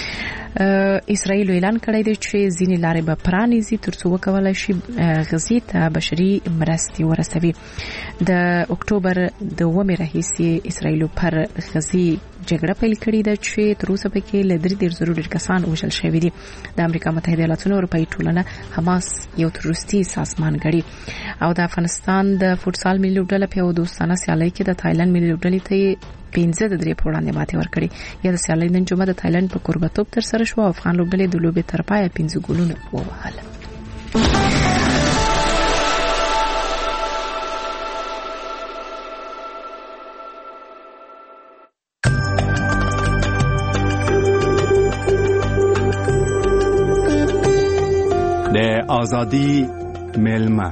[SPEAKER 1] اسرائیل اعلان کړی دی چې ځینې لارې به پرانیزي ترڅو وکولای شي غزې ته بشري مرستې ورسوي. د اکتوبر د 2 راهیسې اسرائیل پر غزې جګړه پیل کړې ده چې تر اوسه پکې له 3,000 کسان وژل شوي دي. د امریکا متحده ایالاتونو اروپایي ټولنه حماس یو تروریستي سازمان ګڼي او د افغانستان د فوټسال ملي لوبډله په یو دوستانه سیالۍ کې د تایلند ملي لوبډلې ته 15-3 په وړاندې ماتې ورکړې. یا د سیالۍ نن جمعه د تایلند په کوربتوب تر سره شو او افغان لوبډلې د لوبې تر پایه 15 ګولونه ووهل.
[SPEAKER 7] د آزادی ملما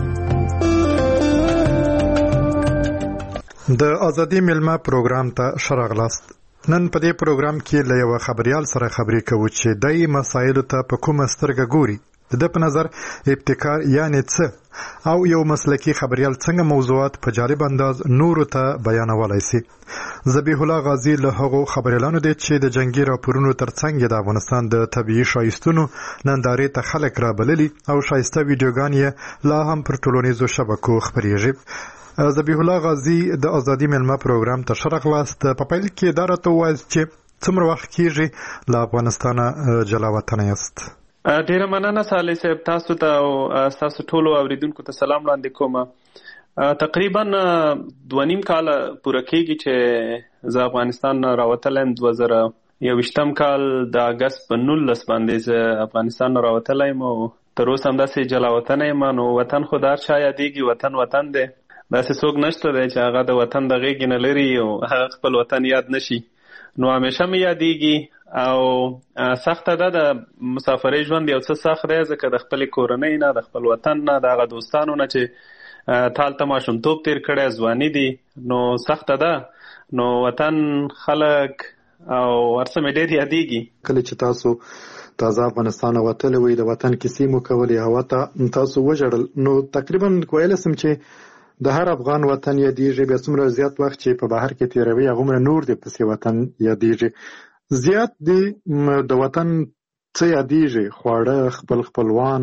[SPEAKER 17] د آزادی ملما پروګرام ته شراغلاست. نن په دې پروګرام کې له یو خبريال سره خبرې کوو چې دای مسایلو ته په کومه سترګه ګوري. د په نظر ابتکار یعنی څه او یو مسلکی خبريال څنګه موضوعات په جالب انداز نورو ته بیانولای شي. ذبیح الله غازی له هغو خبريالانو دی چې د جنگي راپورونو ترڅنګ د افغانستان د طبيعي شایستونو نندارې ته خلک را بللي او شایسته ویډیوګان یې لا هم پر ټولنیزو شبکو خپرېږي. ذبیح الله غازی د آزادی ملما پروګرام ته شرغلاست. په پیل کې دا راته وایي چې څومره وخت کېږي له افغانستانه جلا وطن یاست؟
[SPEAKER 9] ډیره مننه صالح صاحب، تاسو ته او تاسو ټولو اوریدونکو ته سلام وړاندې کوم. تقریبا 2.5 کال پوره کېږي چې زه افغانستان راوتلم. 2021 کال د اگست په 19 باندې زه افغانستان راوتلی یم او تر اوسه همداسې جلا وطن یم. نو وطن خو د هر چا یادېږي، وطن دی، داسې څوک نشته دی چې هغه د وطن د غېږې نه لري او هغه خپل وطن یاد نشي. نو همیشه مې یادېږي او سخته ده د مسافرۍ ژوند یو څه سخت دی، ځکه د خپلې کورنۍ نه، د خپل وطن نه، د هغه دوستانو نه چې تالته ماشومتوب تیر کړی، ځواني دي، نو سخته ده. نو وطن، خلک او هر څه مې ډېر یادېږي.
[SPEAKER 17] کله چې تاسو تازه افغانستان وتلی وئ د وطن کیسې مو کولې، هوا ته تاسو وژړل، نو تقریبا ویلی سم چې د هر افغان وطن یادېږي. بیا څومره زیات وخت چې په بهر کې تېروي هغومره نور دې پسې وطن یادېږي. زیات دې د وطن څه یادېږي؟ خواړه، خپلوان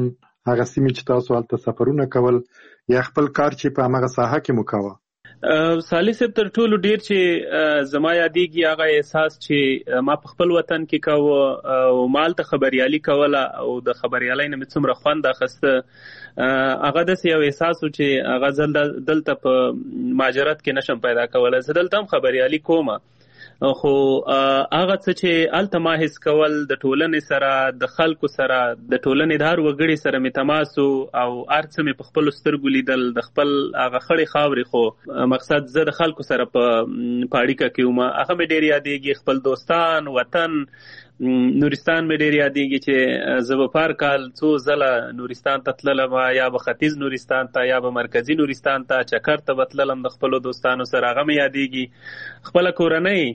[SPEAKER 16] هغه سیمې چې تاسو هلته سفرونه کول یا خپل کار چې په هغه ساحه کې مو کاوه؟
[SPEAKER 9] سالی صاحب تر ټولو ډیر چې زما یادېږي هغه احساس چې ما په خپل وطن کې کاوه او مال ته خبريالي کوله او د خبريالۍ نه مې څومره خوند اخیسته هغه داسې یو احساس و چې هغه دلته په مهاجرت کې نشم پیدا کولی. زه دلته هم خبريالي کوم خو هغه څه چې هلته ما حس کول د ټولنې سره د خلکو سره د ټولنې د هر وګړي سره مې تماس او هر څه مې په خپلو سترګو لیدل د خپل هغه خړې خاورې خو مقصد زه د خلکو سره په اړیکه کې وم هغه مې ډېر یادېږي خپل دوستان وطن نورستان مې ډېر یادېږي چې زه به په هر کال څو ځله نورستان ته تللم یا به ختیځ نورستان ته یا به مرکزي نورستان ته چکر ته به تللم د خپلو دوستانو سره هغه مې یادېږي خپله کورنۍ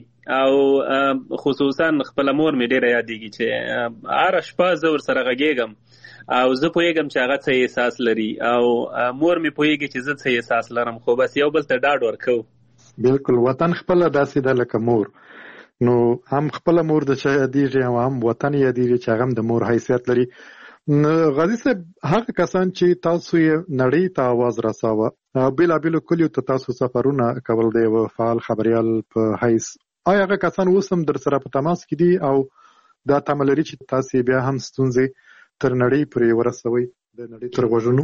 [SPEAKER 9] او خصوصا خپله مور مې ډېره یادېږي چې هره شپه زه ورسره غږېږم او زه پوهېږم چې هغه څه احساس لري او مور مې پوهېږي چې زه څه احساس لرم خو بس یو بل ته ډاډ ورکوو.
[SPEAKER 16] بالکل وطن خپله داسې ده لکه مور، نو هم خپله مور د چا یادېږي او هم وطن یادېږي چې هغه هم د مور حیثیت لري. غازي صاحب هغه کسان چې تاسو یې نړۍ ته آواز رساوه او بېلابېلو کلیو ته تاسو سفرونه کول د یوه فعال خبریال په حیث آیا هغه کسان اوس هم در سره په تماس کې دي او دا تمه لري چې تاسو بیا هم ستونزې تر نړۍ پورې ورسوئ د نړۍ تر غوږونو؟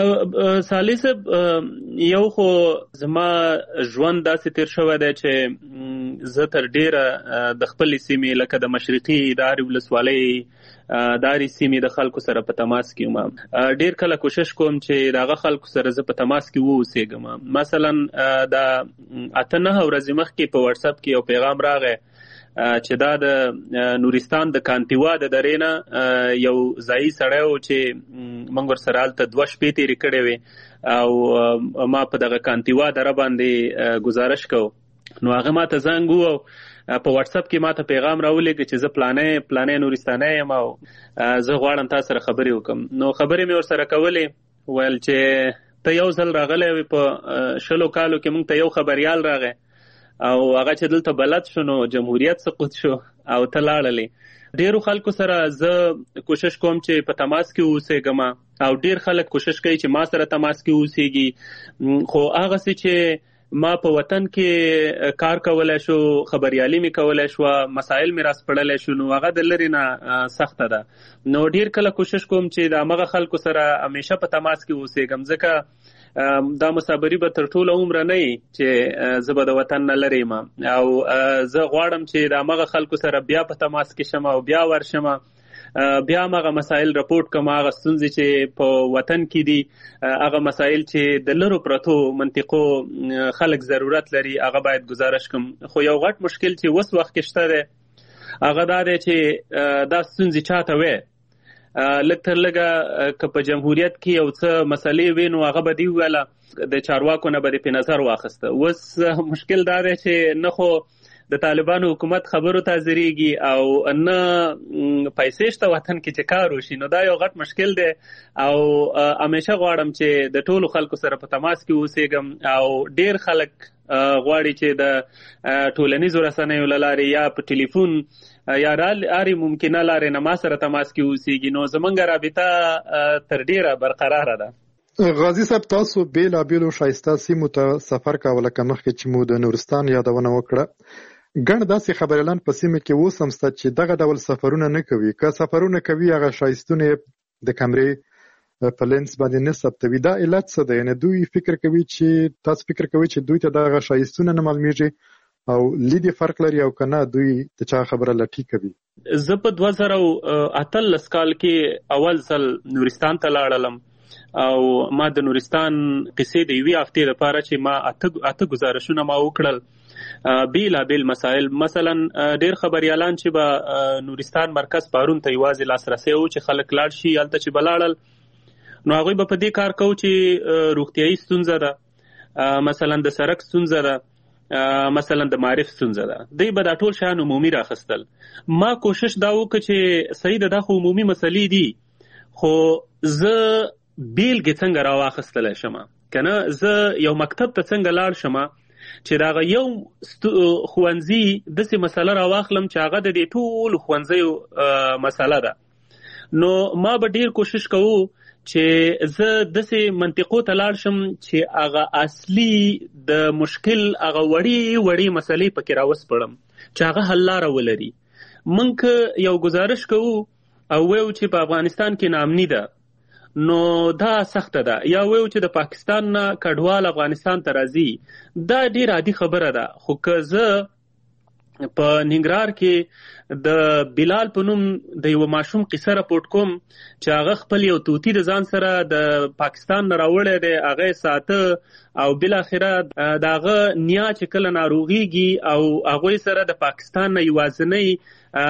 [SPEAKER 9] سالی صاحب یو خو زما ژوند داسې تیر شوی دی چې زه تر ډیره د خپلې سیمې لکه د مشرقي د هرې ولسوالۍ د هرې سیمې د خلکو سره په تماس کې یم. ډیر کله کوشش کوم چې د هغه خلکو سره زه په تماس کې واوسېږم. مثلا د 8-9 ورځې مخکې په واتس اپ کې یو پیغام راغی چې دا د نورستان د کانتیوا د درې نه یو ځایي سړی و چې موږ ورسره هلته 2 شپې تېرې کړې وې او ما په دغه کانتیوا دره باندې گزارش کو نو هغه ما ته زنګ ووهو په واتس اپ کې ما ته پیغام راولېږه چې زه پلانې نورستانی یم او زه غواړم تا سره خبرې وکړم. نو خبرې مې ورسره کولې ویل چې ته یو ځل راغلی وې په 20 کالو کې موږ ته یو خبریال راغی او هغه چې دلته بلد شو نو جمهوریت سقوط شو او ته لاړلې. ډیرو خلکو سره زه کوشش کوم چې په تماس کې اوسېږم او ډیر خلک کوشش کوي چې ما سره تماس کې اوسېږي خو هغه څه چې ما په وطن کې کار کولای شو خبریالي مې کولای شو مسائل مې راسپړلی شو نو هغه د لرې نه سخته ده. نو ډیر کله کوشش کوم چې د همغه خلکو سره همیشه په تماس کې اوسېږم ځکه دا مسابري به تر ټوله عمره نه وي چې زه به د وطن نه لرې یم او زه غواړم چې د همغه خلکو سره بیا په تماس کې شم او بیا ورشم بیا هغه مسائل رپورټ کوم هغه ستونزې چې په وطن کې دي هغه مسائل چې د لرو پرتو منطقو خلک ضرورت لري هغه باید گزارش کوم. خو یو غټ مشکل چې اوس وخت کې شته دی هغه دا دی چې دا ستونزې چاته وي لږ تر لږه که په جمهوریت کې یو څه مسلې وي نو هغه به دې وویله د چارواکو نه به دې پې نظر واخیسته. اوس مشکل دا دی چې نه خو د طالبانو حکومت خبرو ته حاضرېږي او نه پیسې شته وطن کې چې کار وشي نو دا یو غټ مشکل دی او همیشه غواړم چې د ټولو خلکو سره په تماس کې اوسېږم او ډیر خلک غواړي چې د ټولنیزو رسنیو له لارې یا په ټلیفون یا هرې ممکنه لارې نه ما سره تماس کې اوسېږي نو زموږ رابطه تر ډیره برقراره ده.
[SPEAKER 16] غازي صاحب تاسو بېلابېلو ښایسته سیمو ته سفر کوه لکه مخکې چې مو د نورستان یادونه وکړه. ګڼ داسې خبریالان په سیمه کې اوس هم شته چې دغه ډول سفرونه نه کوي، که سفرونه کوي هغه ښایستونه د کمرې په لینس باندې نه ثبتوي. دا علت څه دی؟ یعنې دوی فکر کوي چې تاسو فکر کوي چې دوی ته دغه ښایستونه نه معلومیږي او لید فرق لري او که نه دوی د چا خبره لټي کوي؟
[SPEAKER 9] زه په 2018 کال کې اول ځل نورستان ته لاړلم او ما د نورستان قصې د یوې هفتې لپاره چې ما اته گزارشونه ما وکړل بیلابیل مسائل. مثلا ډیر خبریالان چې به نورستان مرکز پارون ته یوازې لاسرسی و چې خلک لاړ شي هلته چې به لاړل نو هغوی به په دې کار کوو چې روغتیایي ستونزه ده مثلا د سړک ستونزه ده مثلا د معرف ستونزه ده دوی به دا ټول شیان عمومي راخیستل. ما کوشش دا وکړه چې صحیح ده دا خو عمومي مسلې دي خو زه بیلګې څنګه راواخیستلی شم که نه زه یو مکتب ته څنګه لاړ شم چې د هغه یو ښوونځي داسې مسله راواخلم چې هغه د دې ټولو ښوونځیو مسله ده. نو ما به ډیر کوشش کوو چې زه داسې منطقو ته لاړ شم چې هغه اصلي د مشکل هغه وړې مسلې پکې راوسپړم چې هغه حل لاره ولري. موږ یو گزارش کوو او ویو چې په افغانستان کې ناامني ده، نو دا سخته ده، یا ویو چې د پاکستان نه کډوال افغانستان ته راځي، دا ډیر عادي خبره ده. خو که زه په ننګرهار کې د بلال په نوم د یو ماشوم قصه راپورټ کوم چې هغه خپل یو توتی د ځان سره د پاکستان نه راوړی دی، هغه ساته او بالاخره د هغه نیا چې کله ناروغیږي او هغوی سره د پاکستان نه یوازینی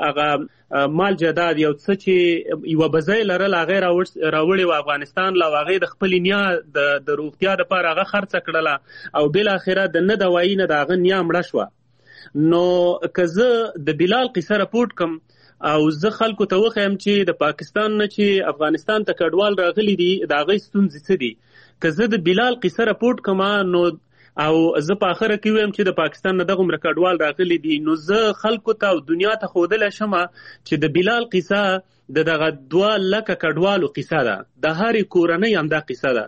[SPEAKER 9] هغه مال جداد یو څه چې یوه بزۍ لرل هغه راوړی و افغانستان له، هغې د خپلې نیا د روغتیا دپاره هغه خرڅه کړله او بالاخره د نه دوایي نه د هغه نیا مړه شوه. نو که زه د بلال قصه راپورټ کم او زه خلکو ته وښیم چې د پاکستان نه چې افغانستان ته کډوال راغلي دي د هغې ستونزې څه دي، که زه د بلال قصه راپورټ کم نو او زه په اخره کې ویم چې د پاکستان نه دغومره کډوال راغلي دي، نو زه خلکو ته او دنیا ته ښودلی شمه چې د بلال قصه د دغه 2 لکه کډوالو قصه ده، د هرې کورنۍ همدا قصه ده.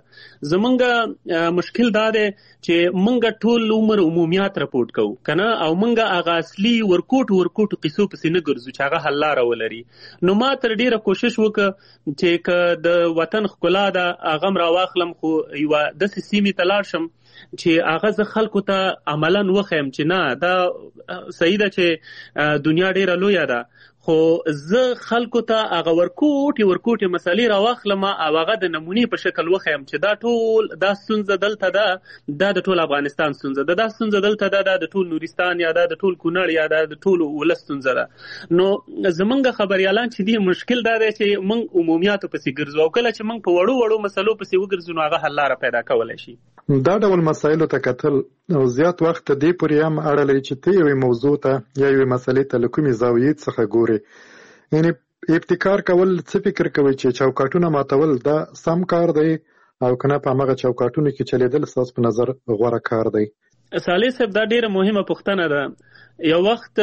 [SPEAKER 9] زمونږ مشکل دا دی چې مونږ ټول عمر عمومیات راپورټ کوو که نه، او مونږ هغه اصلي ورکوټو قصو پسې نه ګرځو چې هغه حل لاره ولري. نو ما تر ډیره کوشش وکړه چې که د وطن ښکلا ده هغه م راواخلم، خو یوه داسې سیمې ته لاړ شم چې هغه زه خلکو ته عملا وښیم چې نه دا صحیح ده چې دنیا ډیره لویه ده، خو زه خلکو ته هغه ورکوټې مسلې راواخلم او هغه د نمونې په شکل وښیم چې دا ستونزه دلته ده، دا د ټول افغانستان ستونزه ده، دا ستونزه دلته ده، دا د ټول نورستان یا دا د ټول کونړ یا دا د ټول ولس ستونزه ده. نو زمونږ خبریالان چې دي مشکل دا دی چې موږ عمومیاتو پسې ګرځو، او کله چې موږ په وړو مسلو پسې وګرځو نو هغه حل لاره پیدا کولی شي.
[SPEAKER 16] دا ډول مسایلو ته کتل او زیات وخت دې پورې هم اړه لري چې ته یوې موضوع ته یا یوې مسلې ته له کومې زاویې څخه ګورې. یعنی ابتکار کول څه فکر کوي چې چوکاټونه ماتول دا سم کار دی او که نه په همغه چوکاټونو کې چلیدل ستاسو په نظر غوره کار دی؟
[SPEAKER 9] صالح صاحب دا ډیره مهمه پوښتنه ده. یو وخت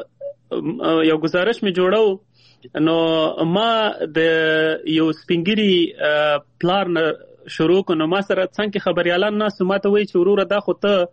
[SPEAKER 9] یو گزارش مې جوړو، نو ما د یو سپینګیري پلار نه شروع کو، نو ما سره څنګه خبریالان ناستو، ما ته وایي چې وروره دا خو ته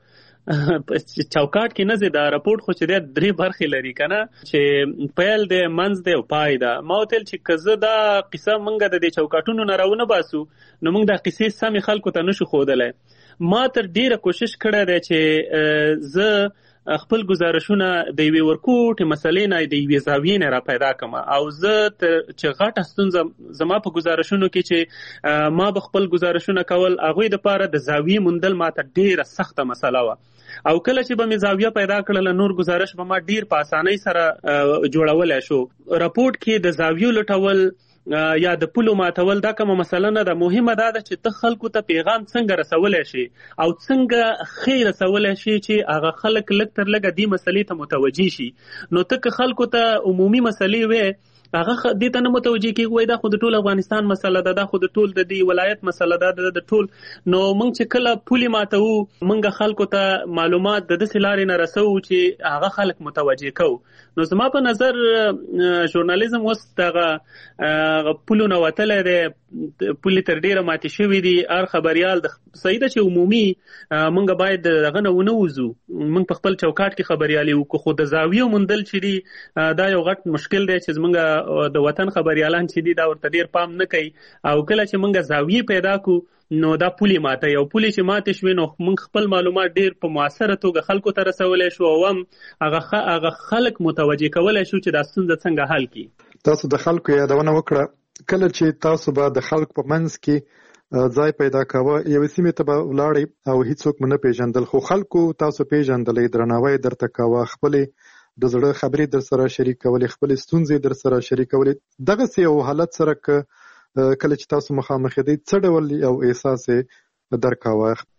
[SPEAKER 9] چوکاټ کې نه ځي، دا راپورټ خو چې دی 3 برخې لري که نه، چې پیل دی، منځ دی او پای ده. ما وتل چې که زه دا قصه موږ د دې چوکاټونو نه راونه باسو نو موږ دا قصې سمې خلکو ته نشو ښودلی. ما تر ډیره کوشش کړی دی چې زه خپل گزارشونه د یوې ورکوټې مسلې نه د یوې زاویې نه را پیدا کړم، او زه چې غټه ستونزه زما په گزارشونو کې چې ما به خپل گزارشونه کول، هغوی دپاره د زاویې موندل ما ته ډیره سخته مسله وه، او کله چې به مې زاویه پیدا کړله نور گزارش به ما ډیر په اسانۍ سره جوړولی شو. راپورټ کې د زاویو لټول یا د پولو ماتول دا کومه مسله نه ده، مهمه دا ده چې ته خلکو ته پیغام څنګه رسولی شي او څنګه ښې رسولی شي چې هغه خلک لږ تر لږه دې مسلې ته متوجه شي. نو ته که خلکو ته عمومي مسلې وې هغه دې ته نه متوجه کېږي، وایي دا خو د ټول افغانستان مسله ده، دا خو د ټول د دې ولایت مسله ده، د ټول. نو موږ چې کله پولې ماتوو موږ خلکو ته معلومات د داسې لارې نه رسوو چې هغه خلک متوجه کوو. نو زما په نظر ژورنالیزم اوس دغه پولو نه وتلی دی، پولې تر ډیره ماتې شوي دي. هر خبریال صحیح ده چې عمومي موږ باید دغه نه ونه وځو، موږ په خپل چوکاټ کې خبریالي وکړو، خو د زاویو موندل چې دي دا یو غټ مشکل دی چې زموږ د وطن خبریالان چې دي دا ورته ډیر پام نه کوي، او کله چې موږ زاویې پیدا کړو نو دا پولې ماته یو پولې چې ماتې شوې نو موږ خپل معلومات ډیر په مؤثره توګه خلکو ته رسولی شو، او هم هغه خلک متوجه کولی شو چې دا ستونزه څنګه حل کړي.
[SPEAKER 16] تاسو د خلکو یادونه وکړه، کله چې تاسو به د خلکو په منځ کې ځای پیدا کاوه، یوې سیمې ته به ولاړئ او هیڅوک مو نه پیژندل، خو خلکو تاسو پیژندلی، درناوی درته کاوه، خپلې د زړه خبرې در سره شریکولې، خپلې ستونزې در سره شریکولې. دغسې یو حالت سره کله چې تاسو مخامخ یې څه ډول یو احساس یې درکاوه؟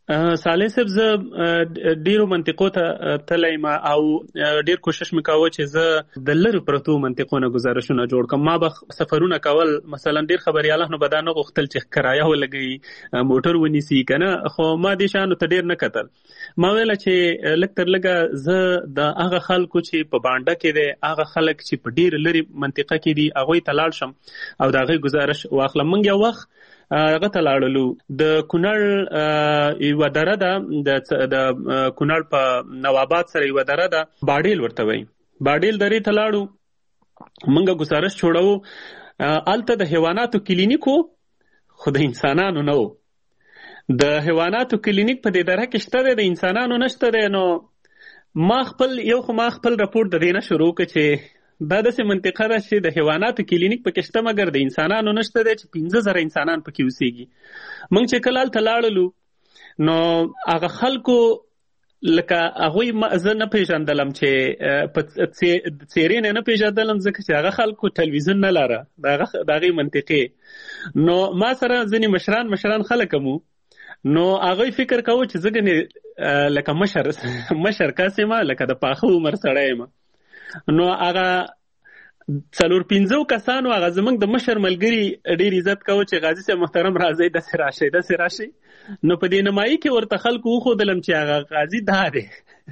[SPEAKER 9] صالح صاحب زه ډیرو منطقو ته تللی ما او ډیر کوشش مې کاوه چې زه د لرې پرتو منطقو نه ګزارشونه جوړ کړم. ما به سفرونه کول، مثلا ډیر خبریالانو به دا نه غوښتل چې کرایه ولګوي، موټر ونیسي که نه، خو ما دې شیانو ته ډیر نه کتل. ما ویله چې لږ تر لږه زه د هغه خلکو چې په بانډه کې دی، هغه خلک چې په ډیر لرې منطقه کې دي، هغوی ته لاړ شم او د هغوی ګزارش واخلم. موږ یو وخت هغه ته لاړلو، د کونړ یوه دره ده، د کونړ په نواباد سره یوه دره ده، باډیل ورته وایي. باډیل درې ته لاړو، موږ ګزارش جوړو. هلته د حیواناتو کلینیک و خو د انسانانو نه و. د حیواناتو کلینیک په دې دره کې شته دی، د انسانانو نشته دی. نو ما خپل رپورټ د دې نه شروع کړ چې دا داسې منطقه ده چې د حیواناتو کلینیک پکې شته مګر د انسانانو نشته دی، چې 15,000 انسانان پکې اوسېږي. موږ چې کله هلته لاړلو نو هغه خلکو لکه هغوی زه نه پیژندلم، چې په څېرې نه پیژندلم، ځکه چې هغه خلکو ټلویزیون نه لره د هغې منطقې. نو ما سره ځینې مشران خلک هم، نو هغوی فکر کوو چې زه ګنې لکه مشر کس یم، لکه د پاخه عمر سړی یم. نو هغه 4-5 کسانو هغه زموږ د مشر ملګري ډېر عزت کوو چې غازي صاحب محترم راځئ داسې راشئ. نو په دې نمایي کې ورته خلکو وښودلم چې هغه غازي دا دی.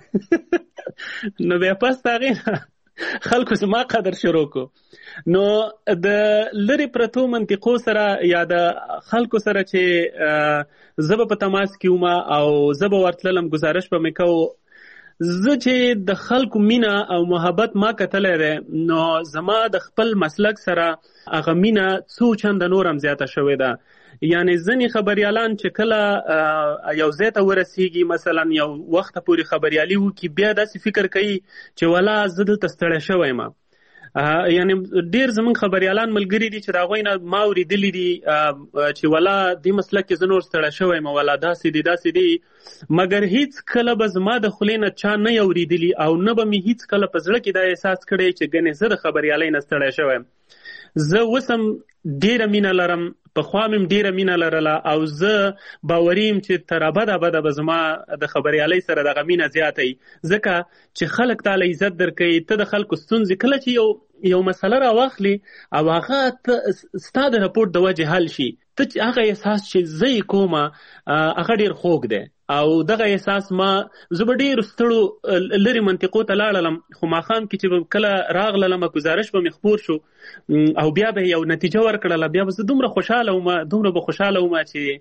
[SPEAKER 9] نو بیا پس د هغې خلکو زما قدر شروع کو. نو د لرې پرتو منطقو سره یا د خلکو سره چې زه به په تماس کې وم او زه به ورتللم، ګزارش به مې کوو. زه چې د خلکو مینه او محبت ما کتلی دی، نو زما د خپل مسلک سره هغه مینه څو چنده نور هم زیاته شوې ده. یعنی ځینې خبریالان چې کله یو ځای ته ورسېږي، مثلا یو وخت پورې خبریالي وکړي، بیا داسې فکر کوي چې والا زه دلته ستړی شوی یم. یعنی ډیر زمونږ خبریالان ملګري دي چې د هغوی نه ما اورېدلي دي چې والا دې مسلک کې زه نور ستړی شوی یم، والا داسې دي. مګر هیڅ کله به زما د خولې نه چا نه اورېدلي او نه به مې هیڅ کله په زړه کې دا احساس کړی چې ګنې زه د خبریالۍ نه ستړی شوی یم. زه اوس هم ډیره مینه لرم، پخوا مې ډیره مینه لرله او زه باوري یم چې تر ابده به زما د خبریالۍ سره دغه مینه زیاته وي، ځکه چې خلک تاله عزت درکوي. ته د خلکو ستونزې کله چې یو مسله راواخلي او هغه ستا د رپورټ د وجې حل شي، ته هغه احساس چې زه یې کومه هغه ډیر خوږ دی. او دغه احساس زه به ډېرو ستړو لرې منطقو ته لاړلم، خو ماښام کې چې کله راغللم ګزارش به مې خپور شو او بیا به یو نتیجه ورکړله، بیا به زه دومره به خوشحاله وم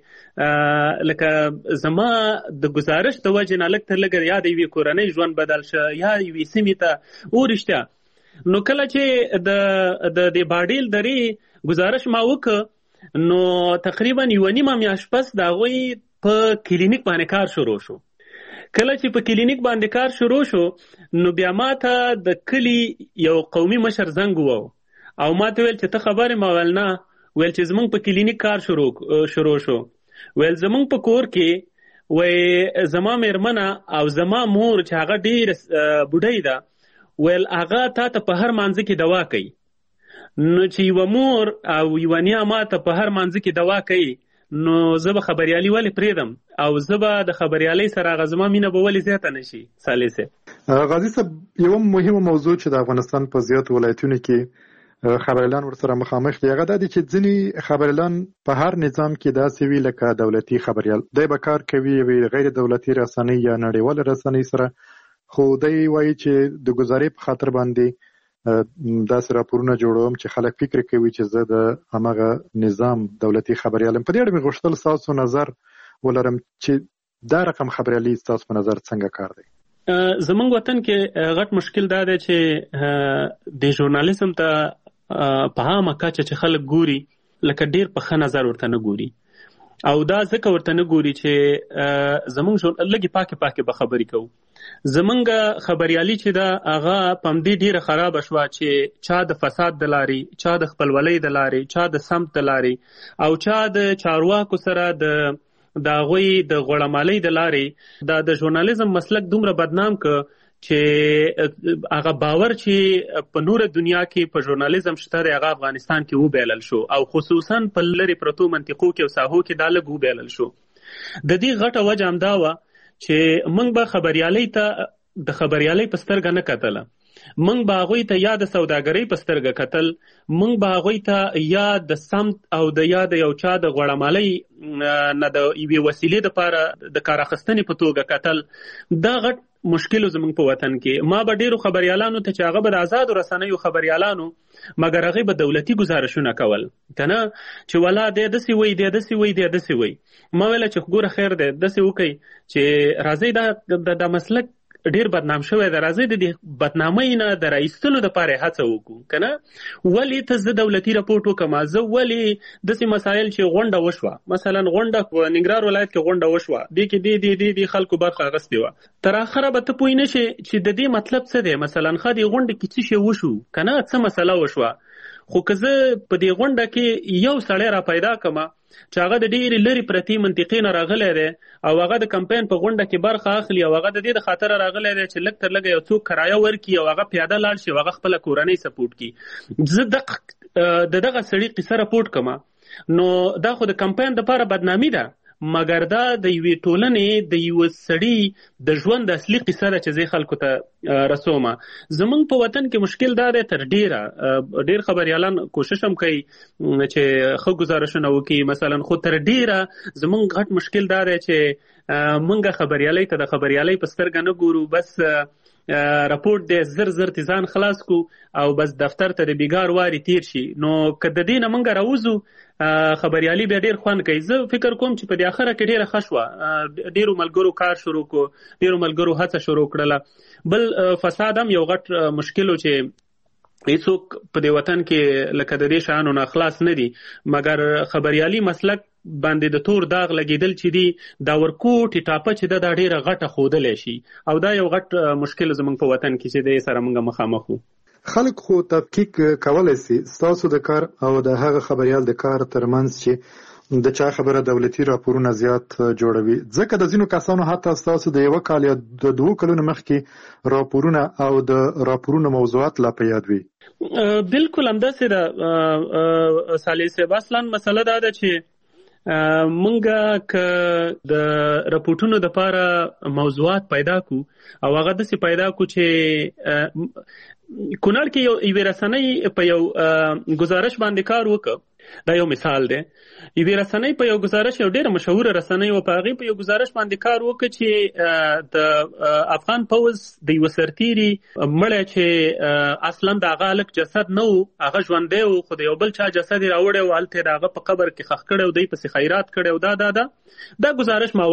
[SPEAKER 9] چې لکه زما د ګزارش د وجې نه لږ تر لږه یا د یوې کورنۍ ژوند بدل شه یا یوې سیمې ته ورشته. نو کله چې د باډیل درې ګزارش ما وکړ، نو تقریبا 1.5 میاشت پس د هغوی په کلینیک باندې کار شروع شو. کله چې په کلینیک باندې کار شروع شو، نو بیا ما ته د کلي یو قومي مشر زنګ وواهه او ما ته ویل چې ته خبر یې؟ ما ویل نه. ویل چې زموږ په کلینیک کار شروع شو. ویل زموږ په کور کې وی زما میرمنه او زما مور چې هغه ډېره بوډۍ ده، ویل هغه تا ته په هر مانځه کې دوا کوي. نو چې یوه مور او یوه نیا ما ته په هر مانځه کې دوا کوي، نو زه به خبریالي ولې پرېږدم او زه به د خبریالۍ سره هغه زما مینه به ولې زیاته نه شي. صالح صاحب،
[SPEAKER 16] غازي صاحب، یوه مهمه موضوع چې د افغانستان په زیاتو ولایتونو کې خبریالان ورسره مخامخ دي، هغه دا دی چې ځینې خبریالان په هر نظام کې داسې وي لکه دولتي خبریال، دی به کار کوي غیر دولتي رسنۍ یا نړیوال رسنۍ سره، خو دی وایي چې د ګزارۍ په خاطر باندې داسې راپورونه جوړوم چې خلک فکر کوي چې زه د همغه نظام دولتي خبریال یم. په دې اړه مې غوښتل ستاسو نظر ولرم چې دا رقم خبریالي ستاسو په نظر څنګه کار دی؟
[SPEAKER 9] زمونږ وطن کې غټ مشکل دا دی چې د ژورنالیزم ته په عامه کچه چې خلک ګوري لکه ډیر په ښه نظر ورته نه ګوري، او دا ځکه ورته نه ګوري چې زمونږ لږې پاکې به خبرې کوو. زمونږ خبریالي چې دا هغه په همدې ډیره خرابه شوه چې چا د فساد د لارې، چا د خپلولۍ د لارې، چا د سمت د لارې او چا د چارواکو سره د هغوی د غوړمالۍ د لارې دا د ژورنالیزم مسلک دومره بدنام که چې هغه باور چې په نوره دنیا کې په ژورنالیزم شته دی هغه افغانستان کې وبیلل شو، او خصوصا په لرې پرتو منطقو کې او ساحو کې دا لږ وبیلل شو. د دې غټه وجه همدا وه چې موږ به خبریالۍ ته د خبریالۍ په سترګه نه کتله، موږ به هغوی ته یا د سوداګرۍ په سترګه کتل، موږ به هغوی ته یا د سمت او یا د یو چا د غوړمالۍ نه د یوې وسیلې دپاره د کار اخیستنې په توګه کتل. دا غټ مشکل زموږ په وطن کې. ما به ډیرو خبریالانو ته چې هغه به د آزادو رسنیو خبریالانو مګر هغوی به دولتي ګزارشونه کول که نه چې ولا دی داسې وایي دی داسې وایي دی داسې وایي. ما ویله چې ګوره خیر دی داسې وکئ چې راځئ دا مسلک ډیر بدنام شوی دی، راځئ د دې بدنامۍ نه د راایستلو دپاره هڅه وکړو که نه. ولې ته زه دولتي رپورټ وکړم، زه ولې داسې مسایل چې غونډه وشوه، مثلا غونډه په ننګرهار ولایت کې غونډه وشوه، دې کې دې خلکو برخه اخیستې وه، تر اخره به ته پوه نه شې چې د دې مطلب څه دی. مثلا ښه دې غونډه کې څه شی وشو که نه، څه مسله وشوه، خو که زه په دې غونډه کې یو سړی را پیدا کړم چې هغه د ډېرې لرې پرتې منطقې نه راغلی دی او هغه د کمپین په غونډه کې برخه اخلي او هغه د دې د خاطره راغلی دی چې لږ تر لږه یو څوک کرایه ورکړي او هغه پیاده لاړ شي او هغه خپله کورنۍ سپورټ کړي. زه د دغه سړي قصه راپورټ کړم نو دا خو د کمپین دپاره بدنامي ده، مګر دا د یوې ټولنې د یوه سړي د ژوند اصلي قصه ده چې زه خلکو ته رسومه. زموږ په وطن کې مشکل دا دی تر ډیر خبریالان کوشش هم کوي چې ښه ګزارشونه وکړي مثلا، خو تر ډیره زموږ غټ مشکل دا دی چې موږ خبریالۍ ته د خبریالۍ په سترګه نه ګورو، بس راپورټ دی زر تیزان خلاص کو او بس دفتر ته د بیګار واري تیر شي. نو که د دې نه موږ راوځو خبریالي بیا ډیر خوند کوي. زه فکر کوم چې په دې اخره کې ډیره ښه شوه، ډیرو ملګرو کار شروع کو، ډیرو ملګرو هڅه شروع کړله. بل فساد هم یو غټ مشکل و چې هیڅوک په دې وطن کې لکه د دې شیانو نه خلاص نه دي، مګر خبریالي مسلک باندې د تور داغ لګیدل چې دی دا ورکوټې ټاپه چې دا ډیره غټه ښودلی شي او دا یو غټ مشکل زموږ په وطن کې چې دی سره موږ مخامخ وو.
[SPEAKER 16] خلک خو تفکیک کولی سي ستاسو د کار او د هغه خبریال د کار ترمنځ چې د چا خبره دولتي راپورونه زیات جوړوي، ځکه د ځینو کسانو حتی ستاسو د 1 کال یا د 2 کلونو مخکې راپورونه او د راپورونو موضوعات لا په یاد وي.
[SPEAKER 9] بالکل همداسې ده صالح صاحب. اصلا مسله دا ده چې مونږ که د رپورټونو دپاره موضوعات پیدا کو او هغه داسې پیدا کو چې کونړ کې یوې رسنۍ په یو ګزارش باندې کار وکړ، دا یو مثال دی. یوې رسنۍ په یو ګزارش، یو ډېره مشهوره رسنۍ و، په هغې په یو ګزارش باندې کار وکړ چې د افغان پوځ د یوه سرتیري مړی چې اصلا د هغه هلک جسد نه و، هغه ژوندی و خو د یو بل چا جسد یې راوړی و، هلته یې د هغه په قبر کې ښخ کړی و، دوی پسې خیرات کړی و. دا گزارش ما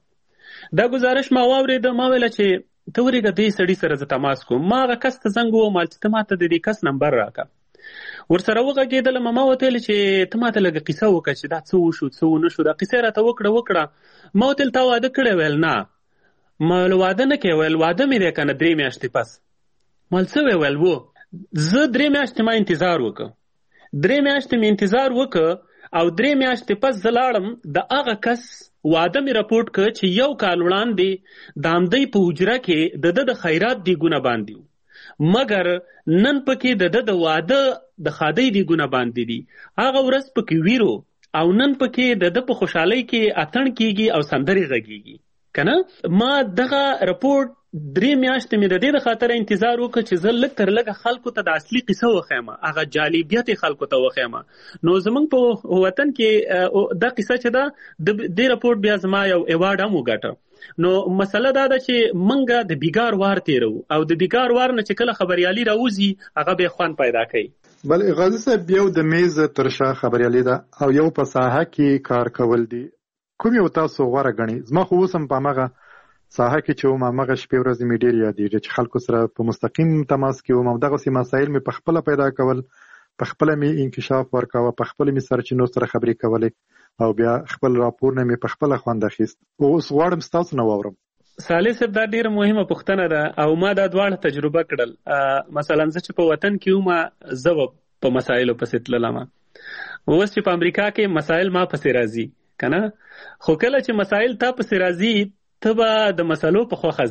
[SPEAKER 9] واورېده. ما ویله چې ته ورېږه دې سړي سره زه تماس کوم. ما هغه کس ته زنګ ووهمال چې ته ماته د دې کس نمبر راکړه. ورسره وغږېدلم، ما ورته ویل چې ته ماته لږه قصه وکړه چې دا څه وشو څه ونه شو. دا قصه یې راته وکړه. ما ورته ویل تا واده کړی؟ ویل نه. ما ویل واده نه کوې؟ ویل واده مې دی که نه 3 میاشتې پس. ما ویل څه ویل و. زه 3 میاشتې ما انتظار وکړ، 3 میاشتې مې انتظار وکړ او 3 میاشتې پس زه لاړم. د هغه کس واده مې راپورټ کړ چې 1 کال وړاندې د همدی په حجره کې د ده د خیرات دیګونه باندې وو، مګر نن پکې د واده د ښادۍ دیګونه باندې دي. هغه ورځ پکې ویرو او نن پکې د په خوشحالۍ کې اتڼ کیږي او سندرې غږیږي که نه. ما دغه راپورټ 3 میاشتې مې د دې د خاطره انتظار وکړ چې زه لږ تر لږه خلکو ته د اصلي قصه وښیم، هغه جالبیت یې خلکو ته وښیم. نو زموږ په وطن کې دا قصه چې ده د دې راپورټ بیا زما یو ایوارډ هم وګټه. نو مسله دا ده چې موږ د بیګار وار تیرو او د بیګار وار نه چې کله خبریالي راوځي هغه به خوند پیدا کوي.
[SPEAKER 16] بل غازي صاحب، یو د میز تر شا خبریالي ده او یو په ساحه کې کار کول دي، کوم یو تاسو غوره ګڼئ؟ زما خو اوس هم په همغه ساحه کې چې وم همغه شپې ورځې مې ډېر یادېږي چې خلکو سره په مستقیم تماس کې وم او دغسې مسایل مې په خپله پیدا کول، په خپله مې انکشاف ورکاوه، په خپله مې سرچینو سره خبرې کولې او بیا خپل راپور نه مې په خپله خوند اخیست. اوس غواړم ستاسو نه واورم.
[SPEAKER 9] صالح صاحب، دا ډېره مهمه پوښتنه ده او ما دا دواړه تجربه کړل. مثلا زه چې په وطن کې وم زه په مسایلو پسې تللم، اوس چې په امریکا کې مسایل ما پسې راځي که نه. خو کله چې مسایل تا پسې راځي ته به د مسلو په خوښه ځې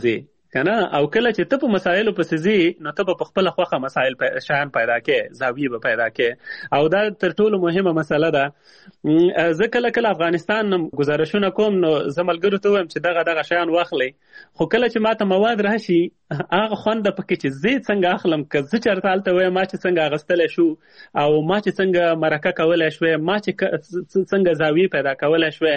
[SPEAKER 9] کنه او کله چې ته په مسایلو پسې ځې نو ته په خپل خوخه مسایل شایان پیدا کې زاویه به پیدا کې او دا تر ټولو مهمه مسله ده زه کله افغانستان گزارشونه کوم نو زملګرو ته وایم چې دغه شایان واخلي خو کله چې ماته مواد راشي هغه خوند پکې چې زه څنګه اخلم که زه چرته الته وایم ما چې څنګه اغستل شو او ما چې څنګه مرکه کولای شو ما چې څنګه زاویه پیدا کولای شو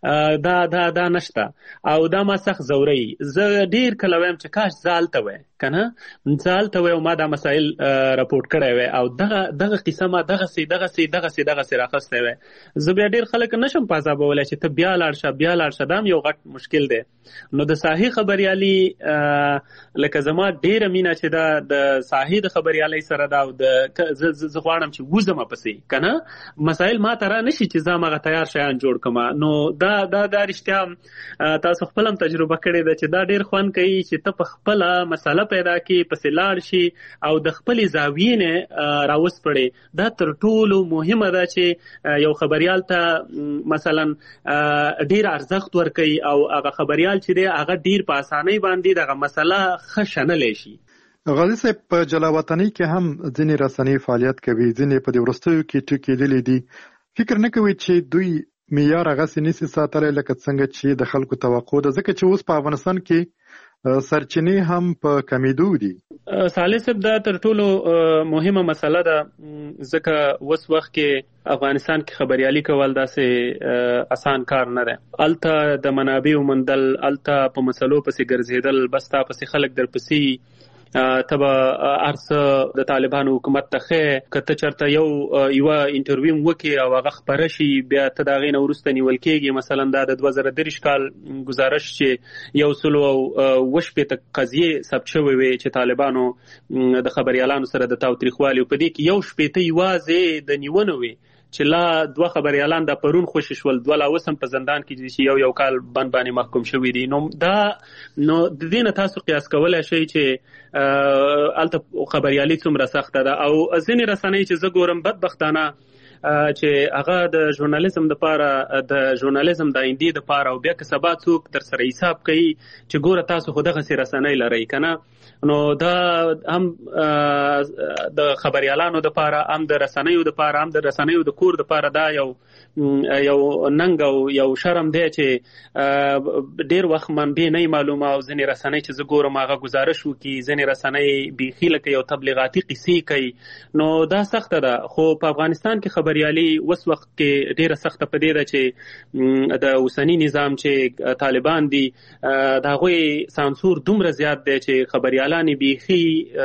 [SPEAKER 9] دا نشته او دا ما سخت زوري زه ډیر کله وایم چې کاش زالته وای کنه زالته وای او ما دا مسائل راپورټ کړی وای او دغه قصه ما دغه سي راخسته وای زه بیا ډیر خلک نشم پازابولای چې ته بیا لاړ شه دا یو غټ مشکل دی نو د صحیح خبريالي لکه زما ډیره مینا چې دا د صحیح خبريالي سره دا زه غواړم چې وزم پسې کنه مسائل ما ترا نشي چې زما غ تیار شیان جوړ کما نو دا رښتیا تاسو خپل هم تجربه کړې ده چې دا ډیر خوان کوي چې ته په خپل مسله پیدا کې پسې لاړ شي او د خپل زاویې نه راوس پړې دا تر ټولو مهمه ده چې یو خبريال ته مثلا ډیر ارزښت ورکړي او هغه خبريال چې دی هغه ډیر په اسانۍ باندې دغه مسله خښنلې شي.
[SPEAKER 16] غازی صاحب په جلاوطنۍ کې هم ځینې رسنۍ فعالیت کوي ځینې په دې وروستیو کې ټکي لیدلې دي فکر نه کوي چې دوی معیار هغسې نشي ساتلی لکه څنګه چې د خلکو توقع ده ځکه چې اوس په افغانستان کې سرچینې هم په کمیدو دي.
[SPEAKER 9] صالح صاحب دا تر ټولو مهمه مسله ده ځکه اوس وخت کې افغانستان کې خبريالي کول داسې آسان کار نه دی. الته د منابعو موندل الته په مسلو پسې ګرځېدل بس تا پسې خلک در پسې تبا ارسه د طالبانو حکومت ته کته چرته یو انټرویو وکي او هغه خبره شي بیا ته دا غینه ورسته نیول کېږي مثلا دا د 2023 کال گزارش چې یو سلو وشپې ته قضیه ثبت شوی وي چې طالبانو د خبريالانو سره د تاوتریخوالي په دې کې یو شپې ته یوازې د نیونه وي چې لا دوه خبريالان د پرون خوشی شول دوه لا وسم په زندان کې چې یو کال باندې محکوم شوی دي نو د دې نه تاسو قیاس کولای شئ چې الته خبريالي څومره سخته ده او ځینې رسنۍ چې زه ګورم بدبختانه چې هغه د ژورنالیزم لپاره د ژورنالیزم د ایندې لپاره او بیا که سبا څوک در سره حساب کوي چې ګوره تاسو خو دغه رسنۍ لرئ کنه نو دا هم د خبريالانو لپاره هم د رسنیو لپاره هم د رسنیو د کور لپاره دا یو ننګ او یو شرم دی چې ډیر وخت منبع نه معلومه او ځینې رسنۍ چې زه ګورم هغه گزارش وکړي ځینې رسنۍ بیخي لکه یو تبلیغاتي قصې کوي نو دا سخته ده خو په افغانستان کې خبريالي اوس وخت کې ډیره سخته پدې ده چې د اوسنی نظام چې طالبان دي دا غوي سانسور دومره زیات دی چې خبريالان بیخي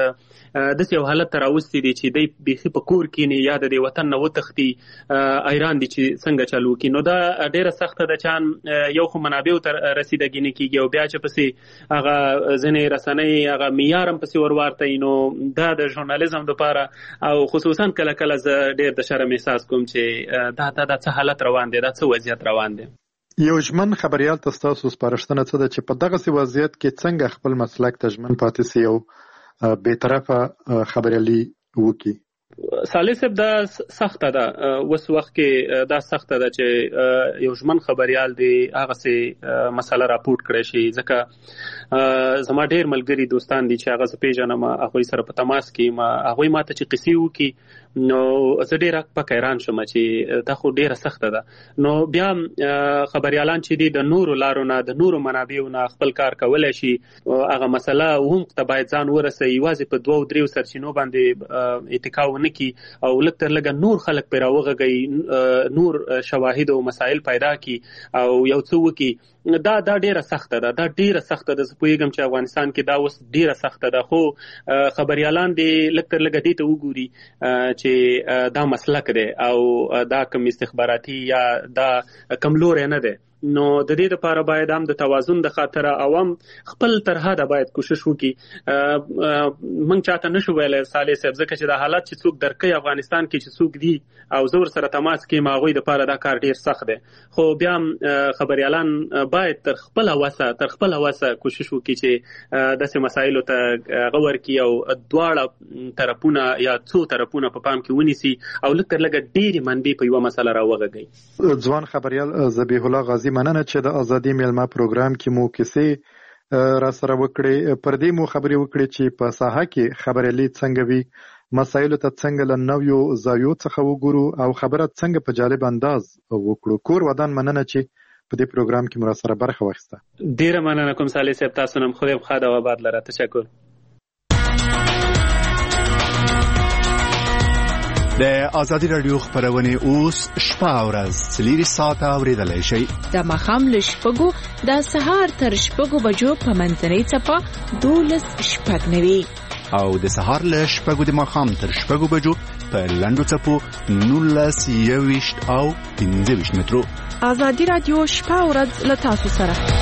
[SPEAKER 9] د یو حالت راوستي دي چې د بیخي په کور کې نه یاد دی وطن نه وتختی ایران دي چې څنګه چالو کی نو دا ډیره سخته ده چې یو خو منابع تر رسیدګی نه کیږي او بیا چې پسې هغه ځنې رسنۍ هغه معیارم پسې ورورته نو دا د ژورنالیزم لپاره او خصوصا کله ز ډیر د شرم احساس کوم چې دا څه حالت روان دي دا څه وضعیت روان دي.
[SPEAKER 16] یو ژمن خبريال تاسو سپارښتنه څه ده چې په دغه سی وضعیت کې څنګه خپل مسلک ته ژمن پاتې سي او به طرفه خبريالي وکي.
[SPEAKER 9] صالح صاحب دا سخته ده اوس وخت کې دا سخته ده چې یو ژمن خبريال دی هغه سي مسله راپورټ کړی شي ځکه زما ډیر ملګری دوستان دي چې هغه زه پیژنم هغوی سره په تماس کې هغوی ماته چې قصې وکي نو زه ډیر په حیران شوم چې دا خو ډیره سخته ده نو بیا خبريالان چې دي د نورو لارو نه د نورو منابعو نه خپل کار کولای شي هغه مسله هم ته باید ځان ورسوي یوازې په 2-3 سرچینو باندې اتکا ونه کی او لکه لږه نور خلک پر راوغږي نور شواهد او مسائل پیدا کی او یو څه وکي دا ډیره سخته ده دا ډیره سخته ده زه پوهیږم چې افغانستان کې دا اوس ډیره سخته ده خو خبريالان دي لکه دې ته وګوري چې دا مسلک دی او دا کوم استخباراتي یا دا کم لوري نه دی نو د دې لپاره باید هم د توازن د خاطر عوام خپل طرحه د باید کوشش وکړي موږ چاته نشو ویلای صالح صاحب ځکه چې د حالات چې څوک درکې افغانستان کې چې څوک دي او زور سره تماس کې ماغوي د لپاره دا کار ډیر سخت دی خو بیا خبريالان باید تر خپل واسه کوشش وکړي چې داسې مسایلو ته غور کی او دواړه طرفونه یا څو طرفونه په پام کې ونیسي او لکه ډیر منبع په یو مسله راوغږي.
[SPEAKER 16] ځوان خبريال ذبیح الله غازی مننه چې د ازادي میلمه پروګرام کې مو کیسې را سره وکړي. پر دې مو خبرې وکړي چې په ساحه کې خبريالي څنګه وي، مسایلو ته څنګه له نویو زاویو څخه وګورو او خبره څنګه په جالب انداز وکړو. کور ودان مننه چې په دې پروګرام کې مرا سره برخه واخیسته.
[SPEAKER 9] ډیره مننه کوم صالح صاحب، تاسو نن خو دې بخاد او آباد لره. تشکر.
[SPEAKER 7] د آزادي رادیو خبرونه اوس شپه او ورځ 4 ساعته اوریدلای شئ.
[SPEAKER 1] د مخام له شپږو د سهار تر شپږو بجو په منځنۍ څپه 12:09
[SPEAKER 7] او د سهار له شپږو د مخام تر شپږو بجو په لنډو څپو 19:21 او 15 مترو.
[SPEAKER 1] آزادي رادیو شپه او ورځ له تاسو سره.